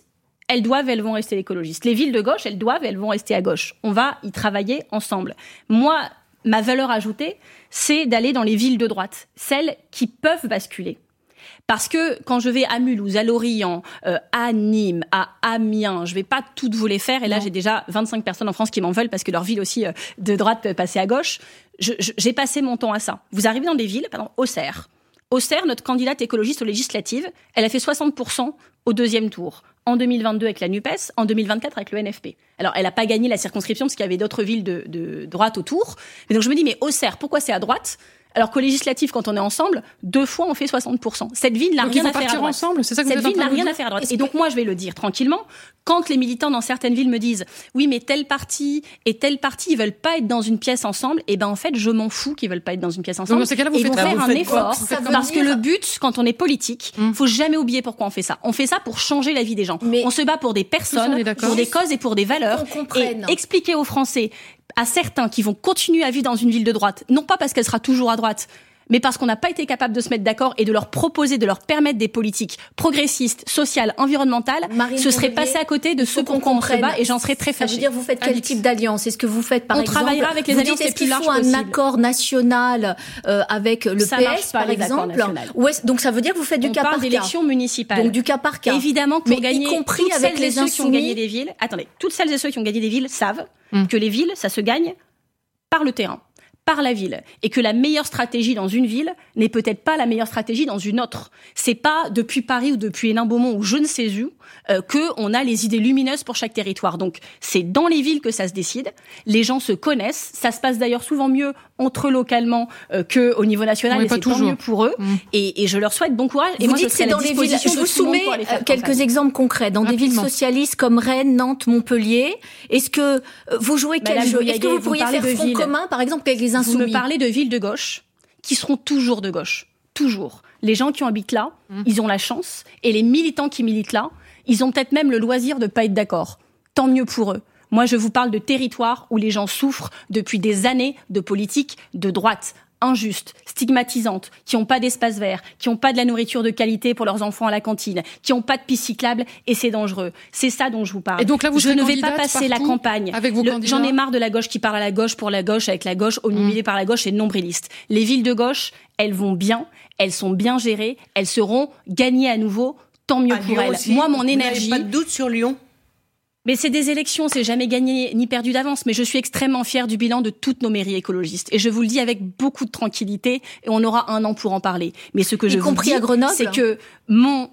elles vont rester écologistes. Les villes de gauche, elles vont rester à gauche. On va y travailler ensemble. Moi, ma valeur ajoutée, c'est d'aller dans les villes de droite, celles qui peuvent basculer. Parce que quand je vais à Mulhouse, à Lorient, à Nîmes, à Amiens, je vais pas toutes vous les faire. Et là, j'ai déjà 25 personnes en France qui m'en veulent parce que leur ville aussi de droite peut passer à gauche. J'ai passé mon temps à ça. Vous arrivez dans des villes, par exemple, Auxerre. Auxerre, notre candidate écologiste aux législatives, elle a fait 60% au deuxième tour. En 2022 avec la NUPES, en 2024 avec le NFP. Alors, elle n'a pas gagné la circonscription parce qu'il y avait d'autres villes de droite autour. Mais donc, je me dis, mais Auxerre, pourquoi c'est à droite ? Alors qu'aux législatives, quand on est ensemble, 2 fois on fait 60%. Cette ville n'a rien à faire à droite. Ensemble, c'est ça que Cette vous êtes ville n'a rien à faire à droite. Et donc moi, je vais le dire tranquillement. Quand les militants dans certaines villes me disent oui, mais tel parti et tel parti, ils veulent pas être dans une pièce ensemble, et ben en fait, je m'en fous qu'ils veulent pas être dans une pièce ensemble. Donc, dans ces cas-là, ils vont faire un effort parce que le but, quand on est politique, faut jamais oublier pourquoi on fait ça. On fait ça pour changer la vie des gens. Mais on se bat pour des personnes, pour des causes et pour des valeurs. Et expliquer aux Français, à certains qui vont continuer à vivre dans une ville de droite, non pas parce qu'elle sera toujours à droite, mais parce qu'on n'a pas été capable de se mettre d'accord et de leur proposer, de leur permettre des politiques progressistes, sociales, environnementales, ce serait passer à côté de ceux pour quoi on se bat, et j'en serais très fâchée. Ça veut dire, vous faites quel type d'alliance ? Est-ce que vous faites, par exemple... On travaillera avec les alliances les plus larges possibles. Est-ce qu'il faut un accord national avec le PS, par exemple ? Donc ça veut dire que vous faites du cas par cas. On parle d'élections municipales. Donc du cas par cas. Évidemment, pour gagner, y compris avec les insoumis qui ont gagné des villes. Attendez, toutes celles et ceux qui ont gagné des villes savent que les villes, ça se gagne par le terrain, par la ville, et que la meilleure stratégie dans une ville n'est peut-être pas la meilleure stratégie dans une autre. C'est pas depuis Paris ou depuis Hénin-Beaumont ou je ne sais où que on a les idées lumineuses pour chaque territoire. Donc c'est dans les villes que ça se décide. Les gens se connaissent. Ça se passe d'ailleurs souvent mieux entre eux localement que au niveau national. Oui, et c'est tant mieux pour eux. Et je leur souhaite bon courage. Et vous moi, dites je serai à la dans les villes. Je vous soumets quelques exemples concrets dans des villes socialistes comme Rennes, Nantes, Montpellier. Est-ce que vous jouez quel jeu ? Est-ce que vous pourriez faire front commun, par exemple, avec les insoumis ? Vous me parlez de villes de gauche qui seront toujours de gauche. Toujours. Les gens qui habitent là, ils ont la chance. Et les militants qui militent là, ils ont peut-être même le loisir de pas être d'accord. Tant mieux pour eux. Moi, je vous parle de territoires où les gens souffrent depuis des années de politique de droite, injuste, stigmatisante, qui n'ont pas d'espace vert, qui n'ont pas de la nourriture de qualité pour leurs enfants à la cantine, qui n'ont pas de piste cyclable, et c'est dangereux. C'est ça dont je vous parle. Et donc là, vous je ne vais pas passer la campagne. Avec vos candidats. J'en ai marre de la gauche qui parle à la gauche pour la gauche, avec la gauche, omnibulée par la gauche et nombriliste. Les villes de gauche, elles vont bien, elles sont bien gérées, elles seront gagnées à nouveau, tant mieux pour elles. Aussi, moi, mon énergie... Vous n'avez pas de doute sur Lyon ? Mais c'est des élections, c'est jamais gagné ni perdu d'avance. Mais je suis extrêmement fière du bilan de toutes nos mairies écologistes. Et je vous le dis avec beaucoup de tranquillité, et on aura 1 an pour en parler. Mais ce que je vous dis, c'est que mon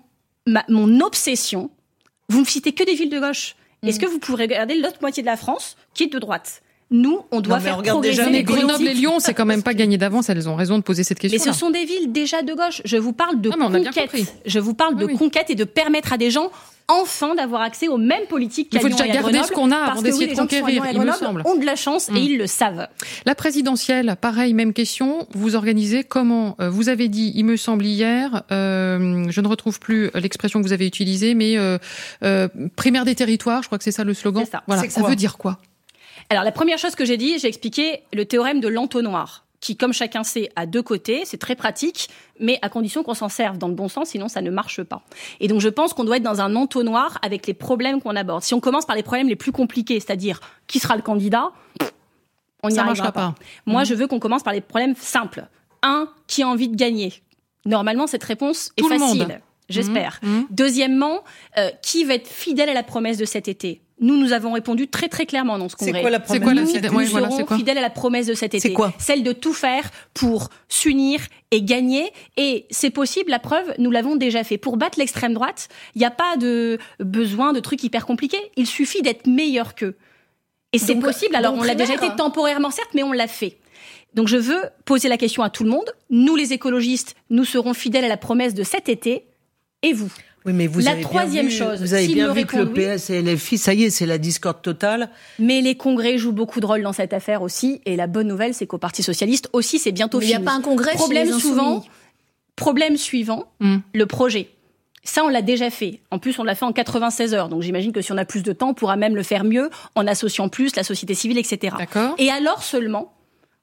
obsession, vous me citez que des villes de gauche. Est-ce que vous pourrez regarder l'autre moitié de la France qui est de droite ? Nous, on doit faire progresser les Grenoble et Lyon, c'est quand même pas gagné d'avance. Elles ont raison de poser cette question. Mais ce sont des villes déjà de gauche. Je vous parle de conquête. Je vous parle de conquête et de permettre à des gens enfin d'avoir accès aux mêmes politiques qu'à Lyon et à Grenoble. Il faut déjà garder ce qu'on a avant d'essayer de conquérir, il me semble. Ont de la chance et ils le savent. La présidentielle, pareil, même question. Vous organisez comment ? Vous avez dit, il me semble hier, je ne retrouve plus l'expression que vous avez utilisée, mais primaire des territoires, je crois que c'est ça le slogan. C'est ça. Voilà, ça veut dire quoi ? Alors la première chose que j'ai dit, j'ai expliqué le théorème de l'entonnoir, qui, comme chacun sait, a 2 côtés, c'est très pratique, mais à condition qu'on s'en serve dans le bon sens, sinon ça ne marche pas. Et donc je pense qu'on doit être dans un entonnoir avec les problèmes qu'on aborde. Si on commence par les problèmes les plus compliqués, c'est-à-dire qui sera le candidat, on n'y arrivera pas. Moi, je veux qu'on commence par les problèmes simples. 1, qui a envie de gagner ? Normalement, cette réponse est facile, j'espère. Deuxièmement, qui va être fidèle à la promesse de cet été ? Nous avons répondu très très clairement dans ce congrès. C'est quoi la promesse ? Nous serons fidèles à la promesse de cet été. C'est quoi ? Celle de tout faire pour s'unir et gagner. Et c'est possible, la preuve, nous l'avons déjà fait. Pour battre l'extrême droite, il n'y a pas de besoin de trucs hyper compliqués. Il suffit d'être meilleur qu'eux. Et c'est possible. Alors on l'a déjà été temporairement, certes, mais on l'a fait. Donc je veux poser la question à tout le monde. Nous, les écologistes, nous serons fidèles à la promesse de cet été. Et vous ? Oui, mais vous avez bien vu que le PS et LFI, ça y est, c'est la discorde totale. Mais les congrès jouent beaucoup de rôle dans cette affaire aussi. Et la bonne nouvelle, c'est qu'au Parti socialiste aussi, c'est bientôt fini. Il n'y a pas un congrès. Problème suivant, le projet. Ça, on l'a déjà fait. En plus, on l'a fait en 96 heures. Donc, j'imagine que si on a plus de temps, on pourra même le faire mieux en associant plus la société civile, etc. D'accord. Et alors seulement,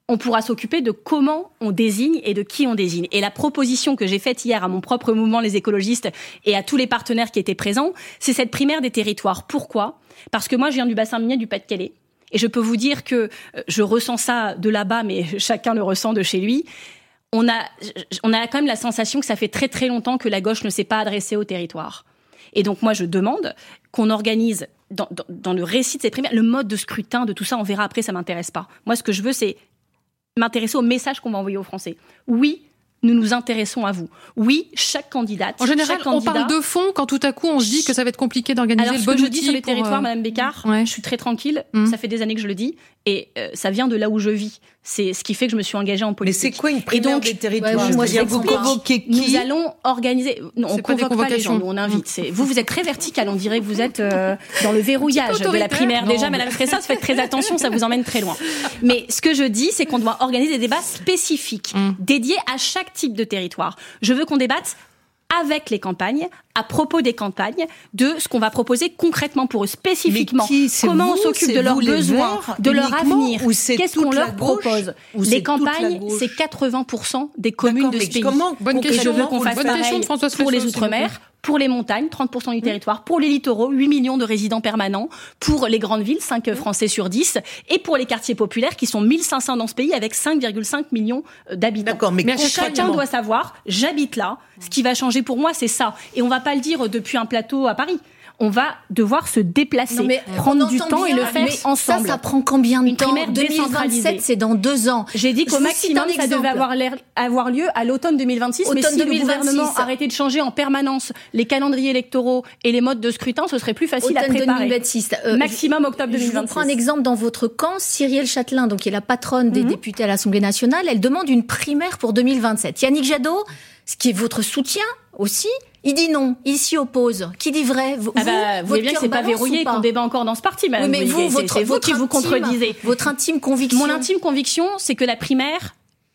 on pourra s'occuper de comment on désigne et de qui on désigne. Et la proposition que j'ai faite hier à mon propre mouvement, les écologistes, et à tous les partenaires qui étaient présents, c'est cette primaire des territoires. Pourquoi ? Parce que moi, je viens du bassin minier du Pas-de-Calais. Et je peux vous dire que je ressens ça de là-bas, mais chacun le ressent de chez lui. On a quand même la sensation que ça fait très très longtemps que la gauche ne s'est pas adressée au territoire. Et donc moi, je demande qu'on organise dans le récit de ces primaires, le mode de scrutin, de tout ça, on verra après, ça m'intéresse pas. Moi, ce que je veux, c'est m'intéresser au message qu'on va envoyer aux Français. Oui, nous nous intéressons à vous. Oui, chaque candidate. En général, on parle de fond quand tout à coup on se dit que ça va être compliqué d'organiser le bon outil. Alors, ce que je dis sur les territoires, Madame Bécart, je suis très tranquille. Ça fait des années que je le dis. Et ça vient de là où je vis. C'est ce qui fait que je me suis engagée en politique. Mais c'est quoi une primaire des territoires? Moi, vous convoquez qui? Nous allons organiser. Non, on convoque pas les gens, nous on invite. Vous êtes très vertical. On dirait que vous êtes dans le verrouillage de la primaire. Non. Déjà, Madame Fressas, faites très attention, ça vous emmène très loin. Mais ce que je dis, c'est qu'on doit organiser des débats spécifiques, dédiés à chaque type de territoire. Je veux qu'on débatte avec les campagnes, à propos des campagnes, de ce qu'on va proposer concrètement pour eux, spécifiquement. Comment on s'occupe de leurs besoins, de leur avenir, qu'est-ce qu'on leur propose. Les campagnes, c'est 80% des communes de ce pays. Bonne question. Je veux qu'on fasse pareil pour les Outre-mer, pour les montagnes, 30% du territoire, pour les littoraux, 8 millions de résidents permanents, pour les grandes villes, 5 Français sur 10, et pour les quartiers populaires qui sont 1500 dans ce pays avec 5,5 millions d'habitants. D'accord, mais chacun doit savoir, j'habite là, ce qui va changer pour moi, c'est ça. Et on va pas le dire depuis un plateau à Paris. On va devoir se déplacer, prendre du temps et le faire ensemble. Ça prend combien de temps? Primaire 2027, c'est dans 2 ans. J'ai dit qu'au maximum, ça devait avoir lieu à l'automne 2026. Mais si le gouvernement arrêtait de changer en permanence les calendriers électoraux et les modes de scrutin, ce serait plus facile à préparer. 2026. Maximum octobre 2026. Je vous prends un exemple dans votre camp. Cyrielle Châtelain, donc qui est la patronne des députés à l'Assemblée nationale, elle demande une primaire pour 2027. Yannick Jadot, ce qui est votre soutien aussi, il dit non, il s'y oppose. Qui dit vrai? Vous voyez bien que c'est pas verrouillé, qu'on débat encore dans ce parti, madame. Oui, mais c'est vous qui vous contredisez. Votre intime conviction. Mon intime conviction, c'est que la primaire,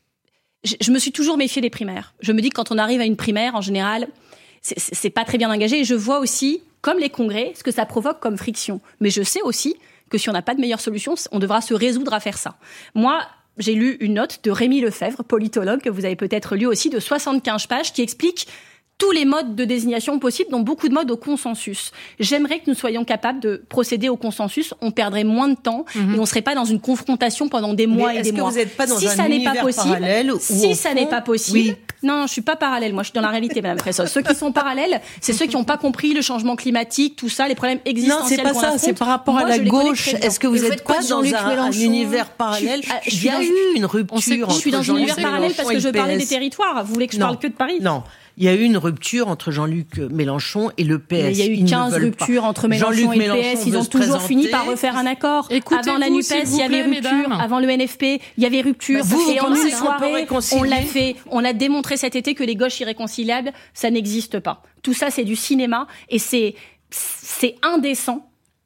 je me suis toujours méfiée des primaires. Je me dis que quand on arrive à une primaire, en général, c'est pas très bien engagé. Et je vois aussi, comme les congrès, ce que ça provoque comme friction. Mais je sais aussi que si on n'a pas de meilleure solution, on devra se résoudre à faire ça. Moi, j'ai lu une note de Rémi Lefebvre, politologue, que vous avez peut-être lu aussi, de 75 pages, qui explique tous les modes de désignation possibles, dont beaucoup de modes au consensus. J'aimerais que nous soyons capables de procéder au consensus. On perdrait moins de temps et on serait pas dans une confrontation pendant des mois et des mois. Est-ce que vous n'êtes pas dans un univers parallèle? Si ça n'est pas possible, non, je suis pas parallèle. Moi, je suis dans la réalité, Madame Fressos. Ceux qui sont parallèles, c'est ceux qui n'ont pas compris le changement climatique, tout ça, les problèmes existentiels. Non, c'est pas ça. C'est par rapport à la gauche. Est-ce que vous êtes pas dans un univers parallèle? Il y a eu une rupture. Je suis dans un univers parallèle parce que je parlais des territoires. Vous voulez que je parle que de Paris? Non. Il y a eu une rupture entre Jean-Luc Mélenchon et le PS. Mais il y a eu 15 ruptures entre Mélenchon et le PS. Ils ont toujours fini par refaire un accord. Avant la NUPES, il y avait rupture. Avant le NFP, il y avait rupture. Et en une soirée, on l'a fait. On a démontré cet été que les gauches irréconciliables, ça n'existe pas. Tout ça, c'est du cinéma et c'est indécent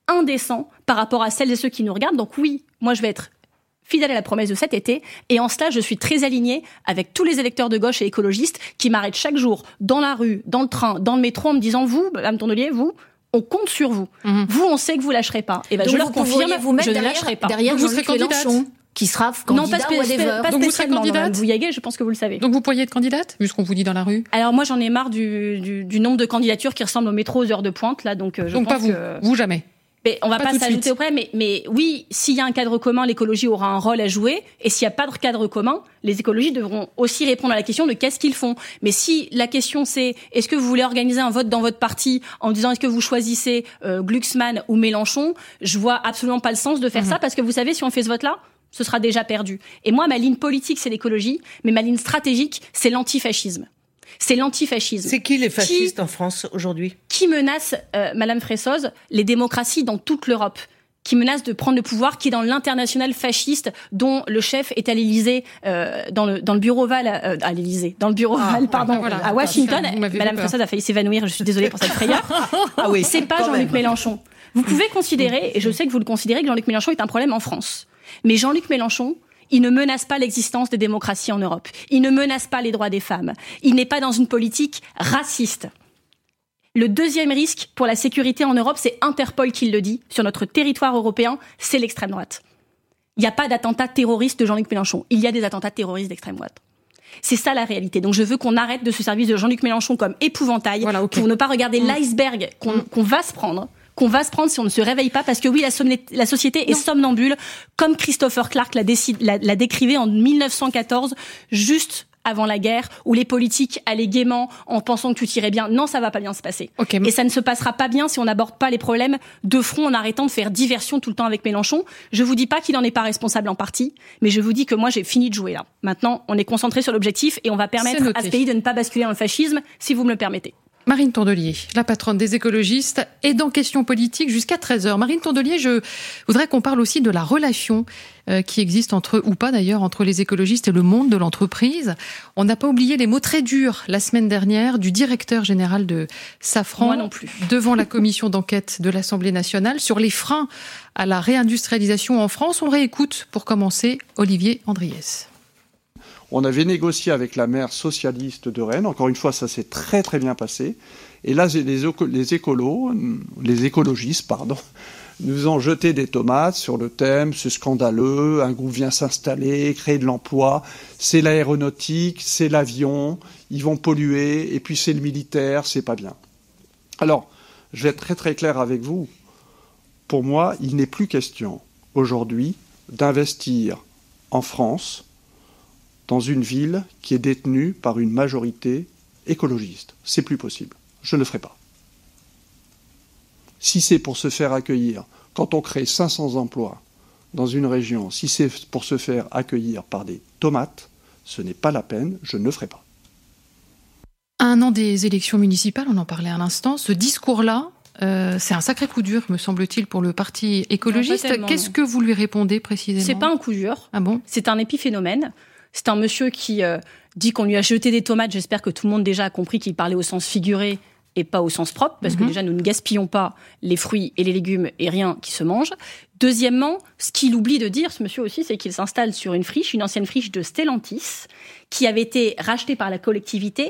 par rapport à celles et ceux qui nous regardent. Donc oui, moi je vais être fidèle à la promesse de cet été, et en cela, je suis très alignée avec tous les électeurs de gauche et écologistes qui m'arrêtent chaque jour dans la rue, dans le train, dans le métro, en me disant, vous, Madame Tournelier, vous, on compte sur vous. Vous, on sait que vous lâcherez pas. Et ben, je leur confirme, je ne lâcherai pas. Derrière Jean-Luc Mélenchon, qui sera candidat, pas donc vous serez candidate. Vous Yaguet, je pense que vous le savez. Donc vous pourriez être candidate, vu ce qu'on vous dit dans la rue? Alors moi, j'en ai marre du nombre de candidatures qui ressemblent au métro aux heures de pointe, là, donc je pense pas vous. Vous jamais. Mais on va pas s'ajouter auprès, mais oui, s'il y a un cadre commun, l'écologie aura un rôle à jouer. Et s'il n'y a pas de cadre commun, les écologistes devront aussi répondre à la question de qu'est-ce qu'ils font. Mais si la question c'est est-ce que vous voulez organiser un vote dans votre parti en disant est-ce que vous choisissez Glucksmann ou Mélenchon, je vois absolument pas le sens de faire ça parce que vous savez, si on fait ce vote-là, ce sera déjà perdu. Et moi, ma ligne politique, c'est l'écologie, mais ma ligne stratégique, c'est l'antifascisme. C'est l'antifascisme. C'est qui les fascistes en France aujourd'hui? Qui menace, Madame Fressoz, les démocraties dans toute l'Europe, qui menace de prendre le pouvoir, qui est dans l'international fasciste, dont le chef est à l'Élysée, dans le bureau Oval, à l'Élysée, dans le bureau Oval, pardon, voilà, à Washington. Madame Fressoz a failli s'évanouir, je suis désolée pour cette frayeur. Ah oui, c'est pas Jean-Luc Mélenchon. Vous pouvez considérer, et je sais que vous le considérez, que Jean-Luc Mélenchon est un problème en France. Mais Jean-Luc Mélenchon, il ne menace pas l'existence des démocraties en Europe. Il ne menace pas les droits des femmes. Il n'est pas dans une politique raciste. Le deuxième risque pour la sécurité en Europe, c'est Interpol qui le dit, sur notre territoire européen, c'est l'extrême droite. Il n'y a pas d'attentat terroriste de Jean-Luc Mélenchon. Il y a des attentats terroristes d'extrême droite. C'est ça la réalité. Donc je veux qu'on arrête de se servir de Jean-Luc Mélenchon comme épouvantail pour ne pas regarder l'iceberg qu'on va se prendre si on ne se réveille pas, parce que oui, la société est somnambule, comme Christopher Clark l'a décrivait en 1914, juste avant la guerre, où les politiques allaient gaiement en pensant que tout irait bien. Non, ça va pas bien se passer. Okay. Et ça ne se passera pas bien si on n'aborde pas les problèmes de front en arrêtant de faire diversion tout le temps avec Mélenchon. Je vous dis pas qu'il n'en est pas responsable en partie, mais je vous dis que moi, j'ai fini de jouer là. Maintenant, on est concentré sur l'objectif et on va permettre à ce pays de ne pas basculer dans le fascisme, si vous me le permettez. Marine Tondelier, la patronne des écologistes, est dans Questions politiques jusqu'à 13h. Marine Tondelier, je voudrais qu'on parle aussi de la relation qui existe entre les écologistes et le monde de l'entreprise. On n'a pas oublié les mots très durs la semaine dernière du directeur général de Safran. Moi non plus. Devant la commission d'enquête de l'Assemblée nationale sur les freins à la réindustrialisation en France. On réécoute pour commencer Olivier Andriès. On avait négocié avec la maire socialiste de Rennes. Encore une fois, ça s'est très très bien passé. Et là, les écologistes, nous ont jeté des tomates sur le thème. C'est scandaleux, un groupe vient s'installer, créer de l'emploi. C'est l'aéronautique, c'est l'avion, ils vont polluer. Et puis c'est le militaire, c'est pas bien. Alors, je vais être très très clair avec vous. Pour moi, il n'est plus question aujourd'hui d'investir en France dans une ville qui est détenue par une majorité écologiste. C'est plus possible. Je ne le ferai pas. Si c'est pour se faire accueillir, quand on crée 500 emplois dans une région, si c'est pour se faire accueillir par des tomates, ce n'est pas la peine, je ne le ferai pas. À un an des élections municipales, on en parlait à l'instant, ce discours-là, c'est un sacré coup dur, me semble-t-il, pour le parti écologiste. Qu'est-ce que vous lui répondez précisément ? C'est pas un coup dur. Ah bon ? C'est un épiphénomène. C'est un monsieur qui dit qu'on lui a jeté des tomates. J'espère que tout le monde déjà a compris qu'il parlait au sens figuré et pas au sens propre, parce que déjà, nous ne gaspillons pas les fruits et les légumes et rien qui se mange. Deuxièmement, ce qu'il oublie de dire, ce monsieur aussi, c'est qu'il s'installe sur une ancienne friche de Stellantis, qui avait été rachetée par la collectivité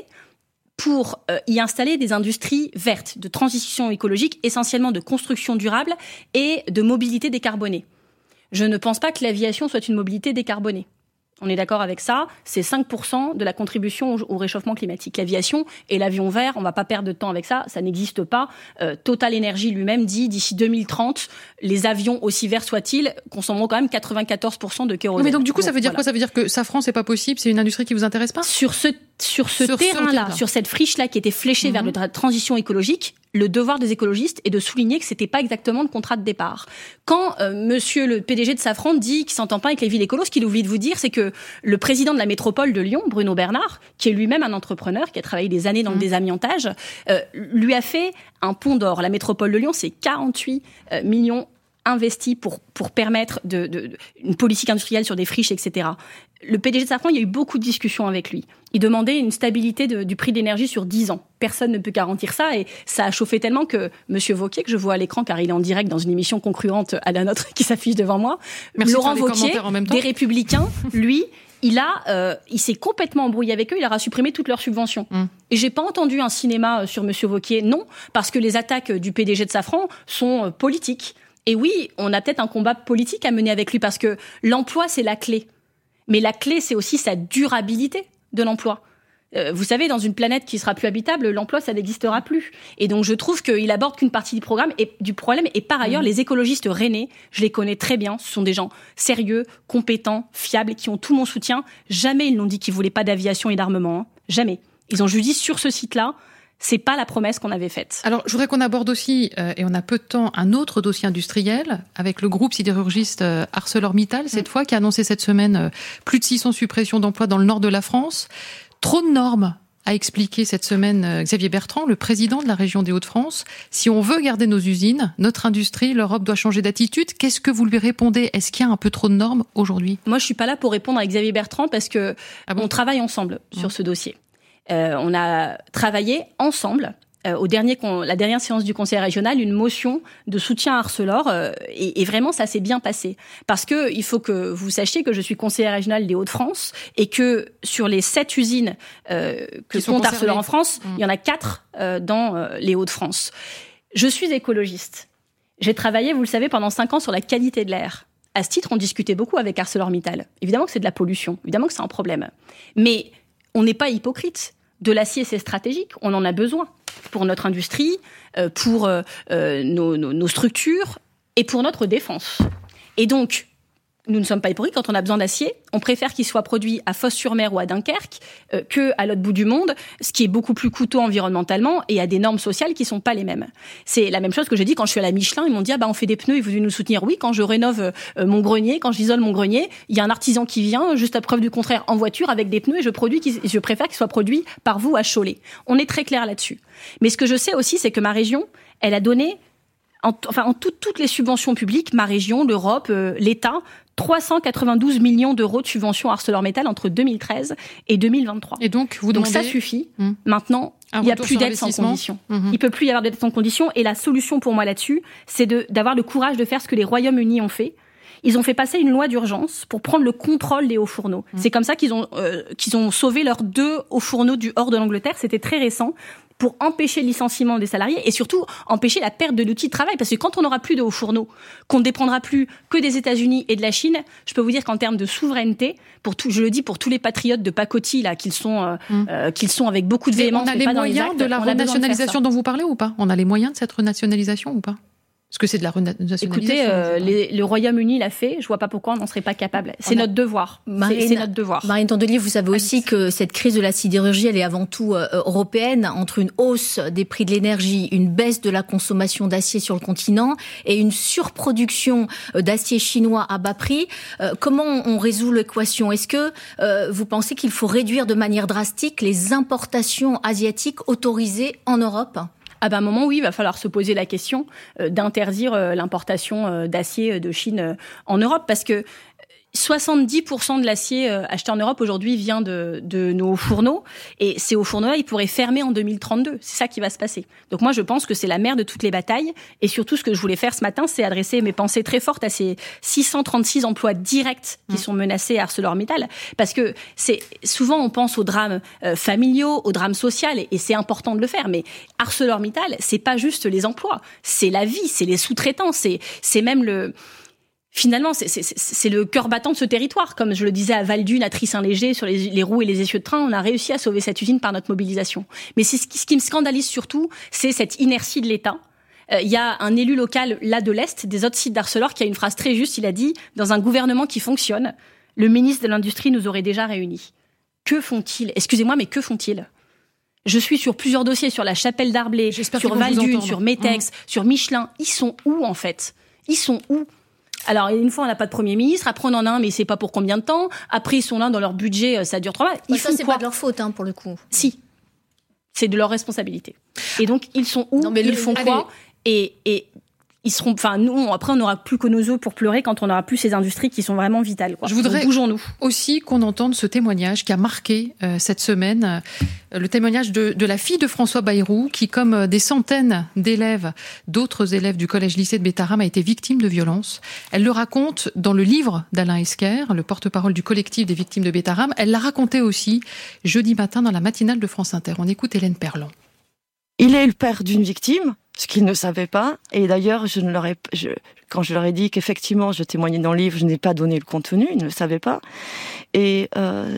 pour y installer des industries vertes, de transition écologique, essentiellement de construction durable et de mobilité décarbonée. Je ne pense pas que l'aviation soit une mobilité décarbonée. On est d'accord avec ça, c'est 5% de la contribution au réchauffement climatique. L'aviation et l'avion vert, on va pas perdre de temps avec ça, ça n'existe pas. Total Energy lui-même dit, d'ici 2030, les avions, aussi verts soient-ils, consommeront quand même 94% de kérosène. Mais donc du coup, ça veut dire quoi ? Ça veut dire que Safran, c'est pas possible, c'est une industrie qui vous intéresse pas ? Sur ce terrain-là, sur cette friche-là qui était fléchée vers la transition écologique, le devoir des écologistes est de souligner que c'était pas exactement le contrat de départ. Quand monsieur le PDG de Safran dit qu'il s'entend pas avec les villes écolos, ce qu'il oublie de vous dire, c'est que le président de la métropole de Lyon, Bruno Bernard, qui est lui-même un entrepreneur, qui a travaillé des années dans le désamiantage, lui a fait un pont d'or. La métropole de Lyon, c'est 48 millions investis pour permettre une politique industrielle sur des friches, etc. Le PDG de Safran, il y a eu beaucoup de discussions avec lui. Il demandait une stabilité du prix de l'énergie sur 10 ans. Personne ne peut garantir ça et ça a chauffé tellement que Monsieur Wauquiez, que je vois à l'écran car il est en direct dans une émission concurrente à la nôtre qui s'affiche devant moi, merci Laurent Wauquiez, des Républicains, lui, il s'est complètement embrouillé avec eux, il leur a supprimé toutes leurs subventions. Et j'ai pas entendu un cinéma sur Monsieur Wauquiez, non, parce que les attaques du PDG de Safran sont politiques. Et oui, on a peut-être un combat politique à mener avec lui parce que l'emploi, c'est la clé. Mais la clé, c'est aussi sa durabilité de l'emploi. Vous savez, dans une planète qui sera plus habitable, l'emploi, ça n'existera plus. Et donc, je trouve qu'il aborde qu'une partie du problème. Et par ailleurs, les écologistes rennais, je les connais très bien. Ce sont des gens sérieux, compétents, fiables, qui ont tout mon soutien. Jamais ils n'ont dit qu'ils voulaient pas d'aviation et d'armement. Jamais. Ils ont juste dit, sur ce site-là, c'est pas la promesse qu'on avait faite. Alors, je voudrais qu'on aborde aussi, et on a peu de temps, un autre dossier industriel avec le groupe sidérurgiste ArcelorMittal, cette fois, qui a annoncé cette semaine plus de 600 suppressions d'emplois dans le nord de la France. Trop de normes, a expliqué cette semaine Xavier Bertrand, le président de la région des Hauts-de-France. Si on veut garder nos usines, notre industrie, l'Europe doit changer d'attitude. Qu'est-ce que vous lui répondez ? Est-ce qu'il y a un peu trop de normes aujourd'hui ? Moi, je suis pas là pour répondre à Xavier Bertrand parce que on travaille ensemble sur ce dossier. On a travaillé ensemble la dernière séance du Conseil régional, une motion de soutien à Arcelor et vraiment ça s'est bien passé parce que il faut que vous sachiez que je suis conseillère régionale des Hauts-de-France et que sur les 7 usines que compte Arcelor en France, il y en a 4 dans les Hauts-de-France. Je suis écologiste. J'ai travaillé, vous le savez, pendant 5 ans sur la qualité de l'air à ce titre, on discutait beaucoup avec ArcelorMittal. Évidemment que c'est de la pollution, évidemment que c'est un problème. Mais on n'est pas hypocrite. De l'acier, c'est stratégique, on en a besoin pour notre industrie, pour nos structures et pour notre défense. Et donc, nous ne sommes pas hypocrites. Quand on a besoin d'acier, on préfère qu'il soit produit à Fos-sur-Mer ou à Dunkerque qu'à l'autre bout du monde, ce qui est beaucoup plus coûteux environnementalement et à des normes sociales qui sont pas les mêmes. C'est la même chose que j'ai dit quand je suis à la Michelin. Ils m'ont dit on fait des pneus et vous voulez nous soutenir. Oui, quand je rénove mon grenier, quand j'isole mon grenier, il y a un artisan qui vient, juste à preuve du contraire, en voiture avec des pneus et je préfère qu'il soit produit par vous à Cholet. On est très clair là-dessus. Mais ce que je sais aussi, c'est que ma région, elle a donné en toutes les subventions publiques, ma région, l'Europe, l'État, 392 millions d'euros de subventions ArcelorMittal entre 2013 et 2023. Et donc, vous demandez... Donc ça suffit. Maintenant, il n'y a plus d'aide sans condition. Il ne peut plus y avoir d'aide sans condition. Et la solution pour moi là-dessus, c'est d'avoir le courage de faire ce que les Royaumes-Unis ont fait. Ils ont fait passer une loi d'urgence pour prendre le contrôle des hauts fourneaux. C'est comme ça qu'ils ont sauvé leurs 2 hauts fourneaux du hors de l'Angleterre. C'était très récent. Pour empêcher le licenciement des salariés et surtout empêcher la perte de l'outil de travail. Parce que quand on n'aura plus de hauts fourneaux, qu'on ne dépendra plus que des États-Unis et de la Chine, je peux vous dire qu'en termes de souveraineté, je le dis pour tous les patriotes de pacotille là, qu'ils sont avec beaucoup de véhémence. On a les moyens de la renationalisation dont vous parlez ou pas ? On a les moyens de cette renationalisation ou pas ? Est-ce que c'est de la renationalisation ? Écoutez, le Royaume-Uni l'a fait. Je vois pas pourquoi on n'en serait pas capable. C'est notre devoir. C'est notre devoir. Marine Tondelier, vous savez aussi que cette crise de la sidérurgie, elle est avant tout européenne, entre une hausse des prix de l'énergie, une baisse de la consommation d'acier sur le continent et une surproduction d'acier chinois à bas prix. Comment on résout l'équation ? Est-ce que vous pensez qu'il faut réduire de manière drastique les importations asiatiques autorisées en Europe ? À un moment, oui, il va falloir se poser la question d'interdire l'importation d'acier de Chine en Europe, parce que 70% de l'acier acheté en Europe aujourd'hui vient de nos fourneaux, et ces hauts fourneaux-là, ils pourraient fermer en 2032. C'est ça qui va se passer. Donc moi, je pense que c'est la mère de toutes les batailles, et surtout, ce que je voulais faire ce matin, c'est adresser mes pensées très fortes à ces 636 emplois directs qui sont menacés à ArcelorMittal, parce que souvent on pense aux drames familiaux, aux drames sociaux, et c'est important de le faire, mais ArcelorMittal, c'est pas juste les emplois, c'est la vie, c'est les sous-traitants, c'est même finalement, c'est le cœur battant de ce territoire. Comme je le disais à Val-d'Une, à Tris-Saint-Léger, sur les roues et les essieux de train, on a réussi à sauver cette usine par notre mobilisation. Mais ce qui me scandalise surtout, c'est cette inertie de l'État. Il y a un élu local, là, de l'Est, des autres sites d'Arcelor, qui a une phrase très juste. Il a dit, dans un gouvernement qui fonctionne, le ministre de l'Industrie nous aurait déjà réunis. Que font-ils ? Excusez-moi, mais que font-ils ? Je suis sur plusieurs dossiers, sur la Chapelle d'Arblay, sur Val-d'Une, sur Metex, sur Michelin. Ils sont où, en fait ? Ils sont où ? Alors, une fois, on n'a pas de Premier ministre. Après, on en a un, mais c'est pas pour combien de temps. Après, ils sont là dans leur budget, ça dure 3 mois. Ça, c'est pas de leur faute, pour le coup. Si. C'est de leur responsabilité. Et donc, ils sont où ? Ils font quoi ? Et ils seront, nous, après, on n'aura plus que nos os pour pleurer quand on n'aura plus ces industries qui sont vraiment vitales, quoi. Je voudrais bougeons-nous aussi qu'on entende ce témoignage qui a marqué cette semaine, le témoignage de la fille de François Bayrou, qui, comme des centaines d'élèves, d'autres élèves du collège-lycée de Bétharram, a été victime de violences. Elle le raconte dans le livre d'Alain Esquer, le porte-parole du collectif des victimes de Bétharram. Elle l'a raconté aussi jeudi matin dans la matinale de France Inter. On écoute Hélène Perlon. Il est le père d'une victime, ce qu'ils ne savaient pas. Et d'ailleurs, quand je leur ai dit qu'effectivement, je témoignais dans le livre, je n'ai pas donné le contenu, ils ne le savaient pas. Et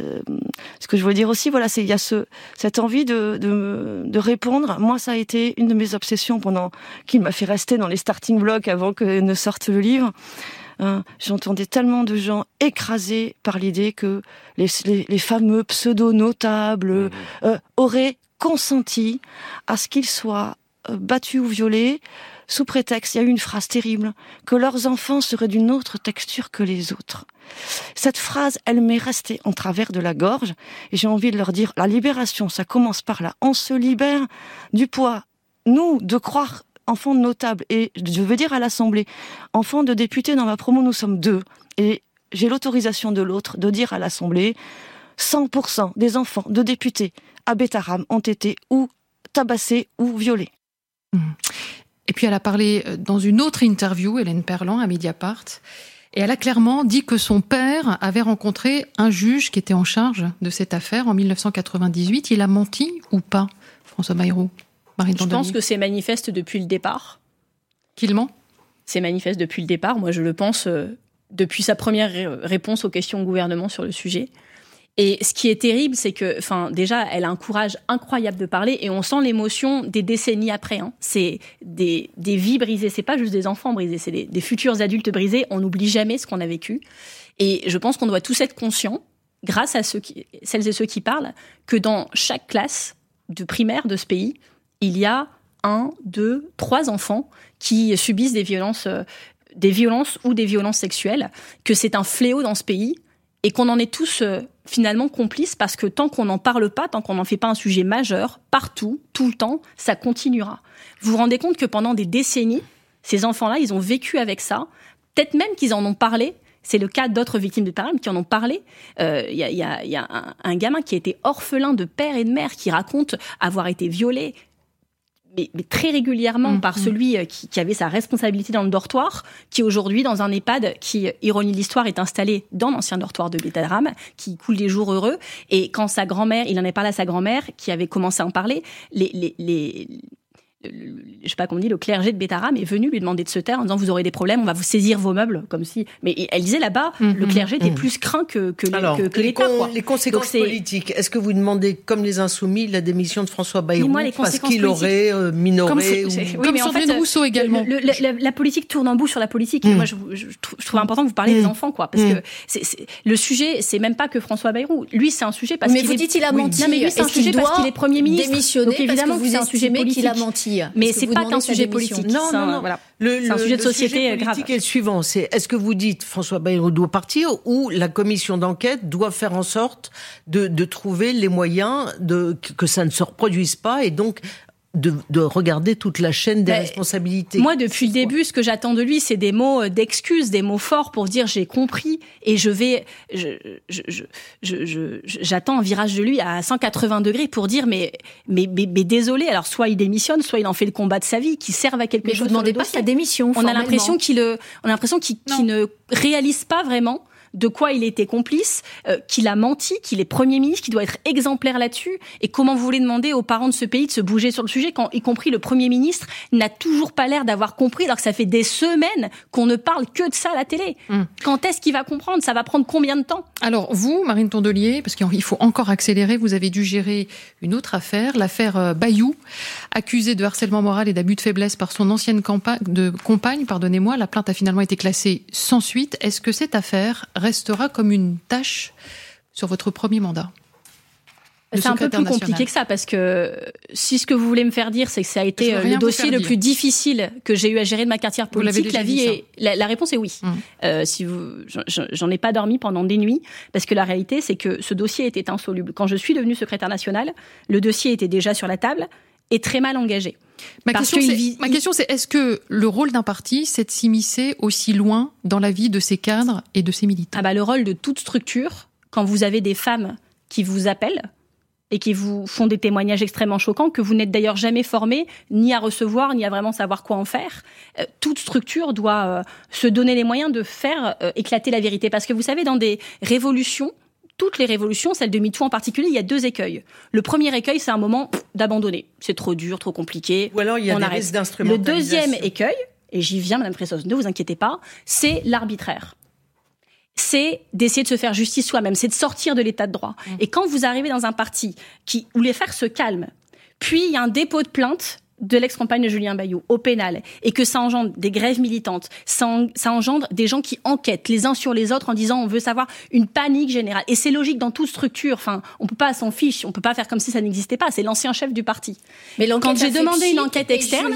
ce que je veux dire aussi, voilà, il y a cette envie de répondre. Moi, ça a été une de mes obsessions qui m'a fait rester dans les starting blocks avant que ne sorte le livre. J'entendais tellement de gens écrasés par l'idée que les fameux pseudo-notables auraient consenti à ce qu'ils soient battus ou violés sous prétexte, il y a eu une phrase terrible, que leurs enfants seraient d'une autre texture que les autres. Cette phrase, elle m'est restée en travers de la gorge, et j'ai envie de leur dire, la libération, ça commence par là. On se libère du poids, nous, de croire enfants de notables, et je veux dire à l'Assemblée, enfants de députés, dans ma promo, nous sommes 2, et j'ai l'autorisation de l'autre de dire à l'Assemblée, 100% des enfants de députés à Bétharram ont été ou tabassés ou violés. Et puis elle a parlé dans une autre interview, Hélène Perlon, à Mediapart, et elle a clairement dit que son père avait rencontré un juge qui était en charge de cette affaire en 1998. Il a menti ou pas, François Bayrou ? Marine Tondelier ? Je pense que c'est manifeste depuis le départ. Qu'il ment ? C'est manifeste depuis le départ. Moi, je le pense depuis sa première réponse aux questions au gouvernement sur le sujet. Et ce qui est terrible, c'est que, déjà, elle a un courage incroyable de parler et on sent l'émotion des décennies après. C'est des vies brisées. C'est pas juste des enfants brisés, c'est des futurs adultes brisés. On n'oublie jamais ce qu'on a vécu. Et je pense qu'on doit tous être conscients, grâce à celles et ceux qui parlent, que dans chaque classe de primaire de ce pays, il y a 1, 2, 3 enfants qui subissent des violences ou des violences sexuelles, que c'est un fléau dans ce pays et qu'on en est tous finalement complices parce que tant qu'on n'en parle pas, tant qu'on n'en fait pas un sujet majeur, partout, tout le temps, ça continuera. Vous vous rendez compte que pendant des décennies, ces enfants-là, ils ont vécu avec ça, peut-être même qu'ils en ont parlé. C'est le cas d'autres victimes de Bétarame qui en ont parlé. Il y a un gamin qui a été orphelin de père et de mère qui raconte avoir été violé, mais très régulièrement par celui qui avait sa responsabilité dans le dortoir, qui aujourd'hui, dans un EHPAD qui, ironie de l'histoire, est installé dans l'ancien dortoir de Bétarame, qui coule des jours heureux. Et quand sa grand-mère, il en avait parlé à sa grand-mère, qui avait commencé à en parler, je sais pas comment on dit, le clergé de Bétarame est venu lui demander de se taire en disant vous aurez des problèmes, on va vous saisir vos meubles, comme si. Mais elle disait là-bas, le clergé était plus craint que l'État. Les conséquences politiques. Est-ce que vous demandez, comme les Insoumis, la démission de François Bayrou parce qu'il aurait minoré comme Sandrine Rousseau également. La politique tourne en boucle sur la politique. Moi, je trouve important que vous parliez des enfants, quoi, parce que le sujet, c'est même pas que François Bayrou. Lui, c'est un sujet parce qu'il. Mais vous dites il a menti. Non, mais lui, c'est un sujet parce qu'il est Premier ministre. Donc évidemment, c'est un sujet politique. Il a menti. Mais c'est pas qu'un sujet politique. Non. Voilà. C'est un sujet de société grave. Le politique est le suivant. Est-ce que vous dites François Bayrou doit partir ou la commission d'enquête doit faire en sorte de trouver les moyens que ça ne se reproduise pas et donc de regarder toute la chaîne des responsabilités. Moi, depuis le début, ce que j'attends de lui, c'est des mots d'excuses, des mots forts pour dire j'ai compris et j'attends un virage de lui à 180 degrés pour dire mais désolé. Alors soit il démissionne, soit il en fait le combat de sa vie, qui serve à quelque chose. Vous ne demandez pas sa démission. On a l'impression qu'il ne réalise pas vraiment de quoi il était complice, qu'il a menti, qu'il est Premier ministre, qu'il doit être exemplaire là-dessus. Et comment vous voulez demander aux parents de ce pays de se bouger sur le sujet quand, y compris le Premier ministre, n'a toujours pas l'air d'avoir compris, alors que ça fait des semaines qu'on ne parle que de ça à la télé. Quand est-ce qu'il va comprendre ? Ça va prendre combien de temps ? Alors vous, Marine Tondelier, parce qu'il faut encore accélérer, vous avez dû gérer une autre affaire, l'affaire Bayou, accusée de harcèlement moral et d'abus de faiblesse par son ancienne compagne. La plainte a finalement été classée sans suite. Est-ce que cette affaire restera comme une tâche sur votre premier mandat ? C'est un peu plus compliqué que ça, parce que si ce que vous voulez me faire dire, c'est que ça a été le dossier le plus difficile que j'ai eu à gérer de ma carrière politique, la réponse est oui. J'en ai pas dormi pendant des nuits, parce que la réalité, c'est que ce dossier était insoluble. Quand je suis devenue secrétaire nationale, le dossier était déjà sur la table et très mal engagé. Ma question, c'est est-ce que le rôle d'un parti, c'est de s'immiscer aussi loin dans la vie de ses cadres et de ses militants ? Le rôle de toute structure, quand vous avez des femmes qui vous appellent et qui vous font des témoignages extrêmement choquants, que vous n'êtes d'ailleurs jamais formé, ni à recevoir, ni à vraiment savoir quoi en faire, toute structure doit se donner les moyens de faire éclater la vérité. Parce que vous savez, dans des révolutions, toutes les révolutions, celle de MeToo en particulier, il y a 2 écueils. Le premier écueil, c'est un moment d'abandonner. C'est trop dur, trop compliqué. Ou alors il y a des risques d'instrumentalisation. Le deuxième écueil, et j'y viens, Madame Fressos, ne vous inquiétez pas, c'est l'arbitraire. C'est d'essayer de se faire justice soi-même, c'est de sortir de l'état de droit. Et quand vous arrivez dans un parti où les affaires se calment, puis il y a un dépôt de plainte de l'ex-compagne de Julien Bayou au pénal, et que ça engendre des grèves militantes, ça engendre des gens qui enquêtent les uns sur les autres en disant on veut savoir, une panique générale. Et c'est logique dans toute structure. On peut pas s'en fiche, on peut pas faire comme si ça n'existait pas. C'est l'ancien chef du parti. Mais quand j'ai demandé une enquête externe,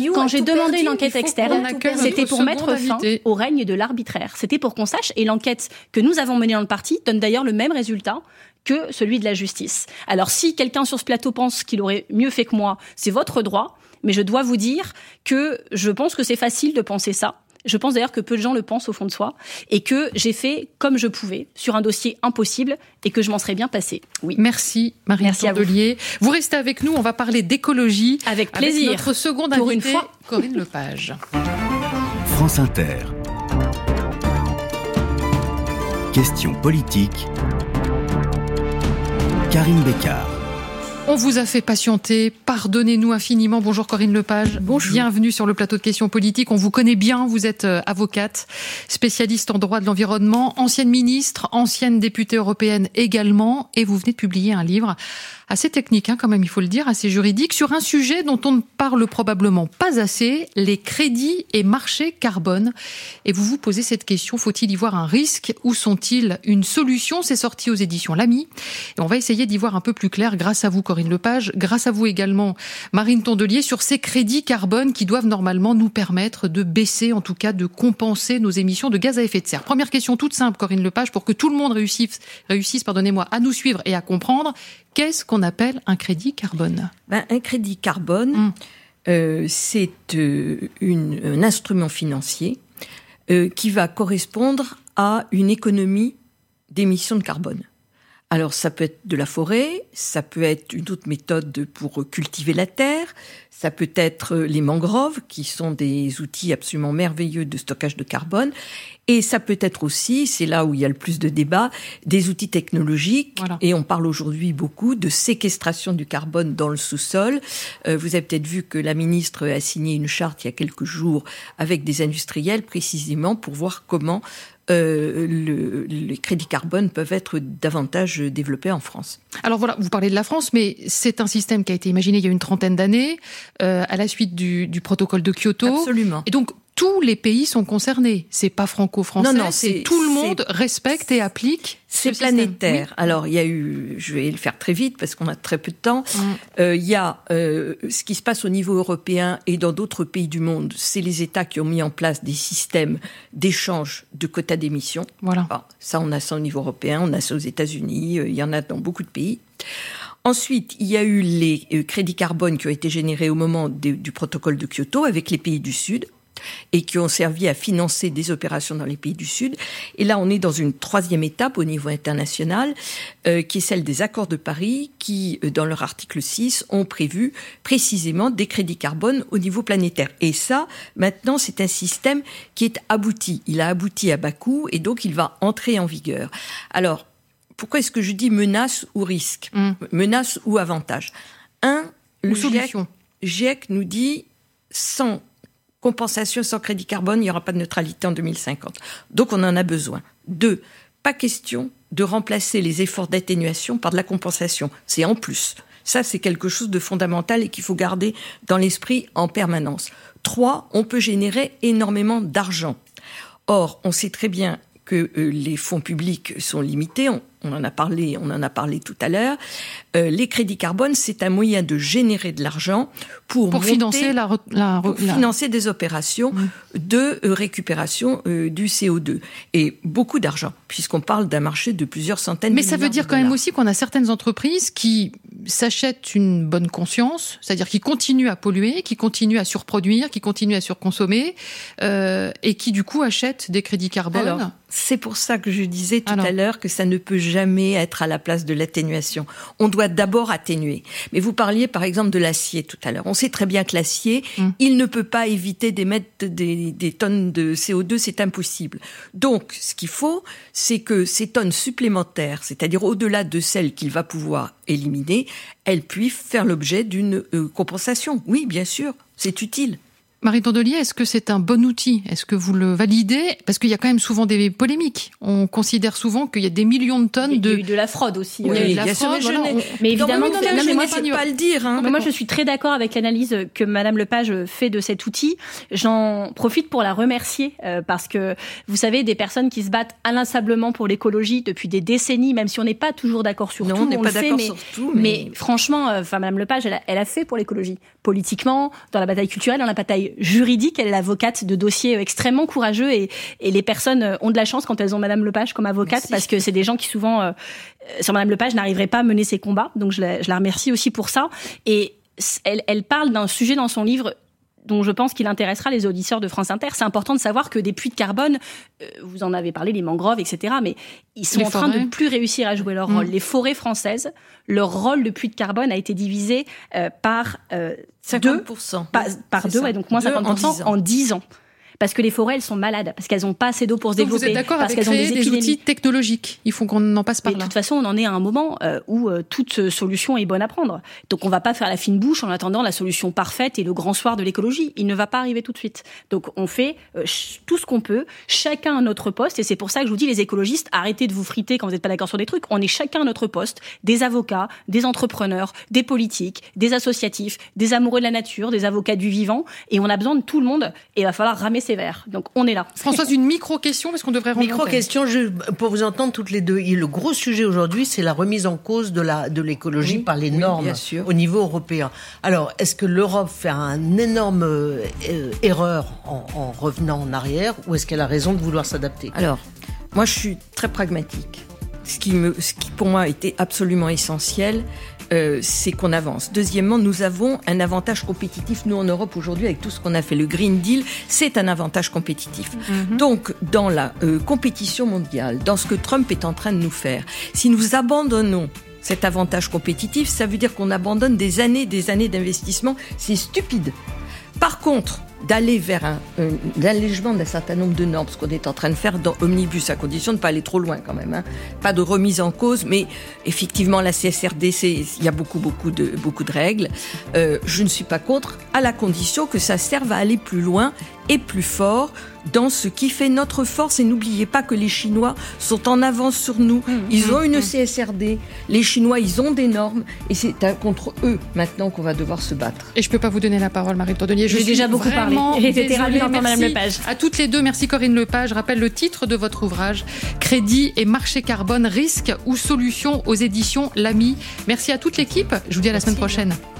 c'était pour mettre fin au règne de l'arbitraire. C'était pour qu'on sache. Et l'enquête que nous avons menée dans le parti donne d'ailleurs le même résultat que celui de la justice. Alors si quelqu'un sur ce plateau pense qu'il aurait mieux fait que moi, c'est votre droit, mais je dois vous dire que je pense que c'est facile de penser ça. Je pense d'ailleurs que peu de gens le pensent au fond de soi, et que j'ai fait comme je pouvais sur un dossier impossible et que je m'en serais bien passée. Oui. Merci Marine Tondelier. Vous restez avec nous, on va parler d'écologie. Avec plaisir. Avec notre seconde invitée, une fois, Corinne Lepage. France Inter. Question politique. Karine Bécard. On vous a fait patienter, pardonnez-nous infiniment. Bonjour Corinne Lepage. Bonjour. Bienvenue sur le plateau de Questions Politiques. On vous connaît bien, vous êtes avocate, spécialiste en droit de l'environnement, ancienne ministre, ancienne députée européenne également, et vous venez de publier un livre assez technique, quand même, il faut le dire, assez juridique, sur un sujet dont on ne parle probablement pas assez, les crédits et marchés carbone. Et vous vous posez cette question, faut-il y voir un risque ou sont-ils une solution? C'est sorti aux éditions Lamy. Et on va essayer d'y voir un peu plus clair grâce à vous, Corinne Lepage, grâce à vous également, Marine Tondelier, sur ces crédits carbone qui doivent normalement nous permettre de baisser, en tout cas de compenser nos émissions de gaz à effet de serre. Première question toute simple, Corinne Lepage, pour que tout le monde réussisse à nous suivre et à comprendre. Qu'est-ce qu'on appelle un crédit carbone? Un crédit carbone, c'est un instrument financier qui va correspondre à une économie d'émissions de carbone. Alors, ça peut être de la forêt, ça peut être une autre méthode pour cultiver la terre, ça peut être les mangroves, qui sont des outils absolument merveilleux de stockage de carbone, et ça peut être aussi, c'est là où il y a le plus de débats, des outils technologiques, voilà. Et on parle aujourd'hui beaucoup de séquestration du carbone dans le sous-sol. Vous avez peut-être vu que la ministre a signé une charte il y a quelques jours avec des industriels, précisément pour voir comment les crédits carbone peuvent être davantage développés en France. Alors voilà, vous parlez de la France, mais c'est un système qui a été imaginé il y a une trentaine d'années, à la suite du protocole de Kyoto. Absolument. Et donc, tous les pays sont concernés. C'est pas franco-français, non, c'est tout le monde respecte et applique. C'est planétaire. Oui. Alors, il y a eu, je vais le faire très vite parce qu'on a très peu de temps. Il y a ce qui se passe au niveau européen et dans d'autres pays du monde. C'est les États qui ont mis en place des systèmes d'échange de quotas d'émissions. Voilà. Alors, ça, on a ça au niveau européen, on a ça aux États-Unis, il y en a dans beaucoup de pays. Ensuite, il y a eu les crédits carbone qui ont été générés au moment du protocole de Kyoto avec les pays du Sud et qui ont servi à financer des opérations dans les pays du Sud. Et là, on est dans une troisième étape au niveau international, qui est celle des accords de Paris, qui, dans leur article 6, ont prévu précisément des crédits carbone au niveau planétaire. Et ça, maintenant, c'est un système qui est abouti. Il a abouti à bas coût et donc il va entrer en vigueur. Alors, pourquoi est-ce que je dis menace ou risque? Menace ou avantage? Le GIEC nous dit sans compensation, sans crédit carbone, il n'y aura pas de neutralité en 2050. Donc on en a besoin. 2, pas question de remplacer les efforts d'atténuation par de la compensation. C'est en plus. Ça, c'est quelque chose de fondamental et qu'il faut garder dans l'esprit en permanence. 3, on peut générer énormément d'argent. Or, on sait très bien que les fonds publics sont limités. On en a parlé tout à l'heure. Les crédits carbone, c'est un moyen de générer de l'argent pour financer financer des opérations de récupération du CO2. Et beaucoup d'argent, puisqu'on parle d'un marché de plusieurs centaines de milliards de dollars. Mais ça veut dire quand même aussi qu'on a certaines entreprises qui s'achètent une bonne conscience, c'est-à-dire qui continuent à polluer, qui continuent à surproduire, qui continuent à surconsommer, et qui du coup achètent des crédits carbone. Alors, c'est pour ça que je disais tout à l'heure que ça ne peut jamais être à la place de l'atténuation. On doit d'abord atténuer. Mais vous parliez par exemple de l'acier tout à l'heure. On sait très bien que l'acier, il ne peut pas éviter d'émettre des tonnes de CO2, c'est impossible. Donc, ce qu'il faut, c'est que ces tonnes supplémentaires, c'est-à-dire au-delà de celles qu'il va pouvoir éliminer, elles puissent faire l'objet d'une compensation. Oui, bien sûr, c'est utile. Marine Tondelier, est-ce que c'est un bon outil? Est-ce que vous le validez? Parce qu'il y a quand même souvent des polémiques. On considère souvent qu'il y a des millions de tonnes de... Il y a eu de la fraude aussi. Oui, il y a fraude, mais évidemment, moi, je ne sais pas le dire. Moi, je suis très d'accord avec l'analyse que Madame Lepage fait de cet outil. J'en profite pour la remercier parce que, vous savez, des personnes qui se battent inlassablement pour l'écologie depuis des décennies, même si on n'est pas toujours d'accord sur tout, on n'est pas d'accord sur tout. Mais franchement, Madame Lepage, elle a fait pour l'écologie. Politiquement, dans la bataille culturelle, dans la bataille juridique, elle est l'avocate de dossiers extrêmement courageux et les personnes ont de la chance quand elles ont Madame Lepage comme avocate. Merci. Parce que c'est des gens qui souvent, sur Madame Lepage, n'arriveraient pas à mener ces combats. Donc je la remercie aussi pour ça. Et elle parle d'un sujet dans son livre dont je pense qu'il intéressera les auditeurs de France Inter. C'est important de savoir que des puits de carbone, vous en avez parlé, les mangroves, etc., mais ils sont en train de plus réussir à jouer leur rôle. Les forêts françaises, leur rôle de puits de carbone a été divisé par 50%. Par 2, ouais, donc moins 50% en 10 ans. parce que les forêts, elles sont malades, parce qu'elles n'ont pas assez d'eau pour se développer. Vous êtes d'accord parce avec qu'elles ont des outils technologiques? Il faut qu'on en passe par là. De toute façon, on en est à un moment où toute solution est bonne à prendre. Donc on va pas faire la fine bouche en attendant la solution parfaite et le grand soir de l'écologie. Il ne va pas arriver tout de suite. Donc on fait tout ce qu'on peut, chacun à notre poste, et c'est pour ça que je vous dis, les écologistes, arrêtez de vous friter quand vous n'êtes pas d'accord sur des trucs. On est chacun à notre poste, des avocats, des entrepreneurs, des politiques, des associatifs, des amoureux de la nature, des avocats du vivant, et on a besoin de tout le monde, et il va falloir ramer ses verres. Donc on est là. Françoise, une micro-question, parce qu'on devrait rendre micro-question, pour vous entendre toutes les deux. Le gros sujet aujourd'hui, c'est la remise en cause de l'écologie par les normes au niveau européen. Alors, est-ce que l'Europe fait une énorme erreur en revenant en arrière, ou est-ce qu'elle a raison de vouloir s'adapter? Alors, moi je suis très pragmatique. Ce qui pour moi était absolument essentiel, c'est qu'on avance. Deuxièmement, nous avons un avantage compétitif, nous en Europe aujourd'hui, avec tout ce qu'on a fait. Le Green Deal, c'est un avantage compétitif. Donc, dans la compétition mondiale, dans ce que Trump est en train de nous faire, si nous abandonnons cet avantage compétitif, ça veut dire qu'on abandonne des années d'investissement. C'est stupide. Par contre, d'aller vers un allègement d'un certain nombre de normes, ce qu'on est en train de faire dans Omnibus, à condition de ne pas aller trop loin quand même. Pas de remise en cause, mais effectivement, la CSRD, il y a beaucoup de règles. Je ne suis pas contre, à la condition que ça serve à aller plus loin et plus fort dans ce qui fait notre force. Et n'oubliez pas que les Chinois sont en avance sur nous. Ils ont une CSRD. Les Chinois, ils ont des normes. Et c'est contre eux, maintenant, qu'on va devoir se battre. Et je ne peux pas vous donner la parole, Marie Tourdenier. J'ai déjà beaucoup parlé. J'étais ravie d'entendre Madame Lepage. À toutes les deux, merci Corinne Lepage. Je rappelle le titre de votre ouvrage, Crédit et marché carbone, risques ou solutions, aux éditions Lamy. Merci à toute l'équipe. Je vous dis à la semaine prochaine.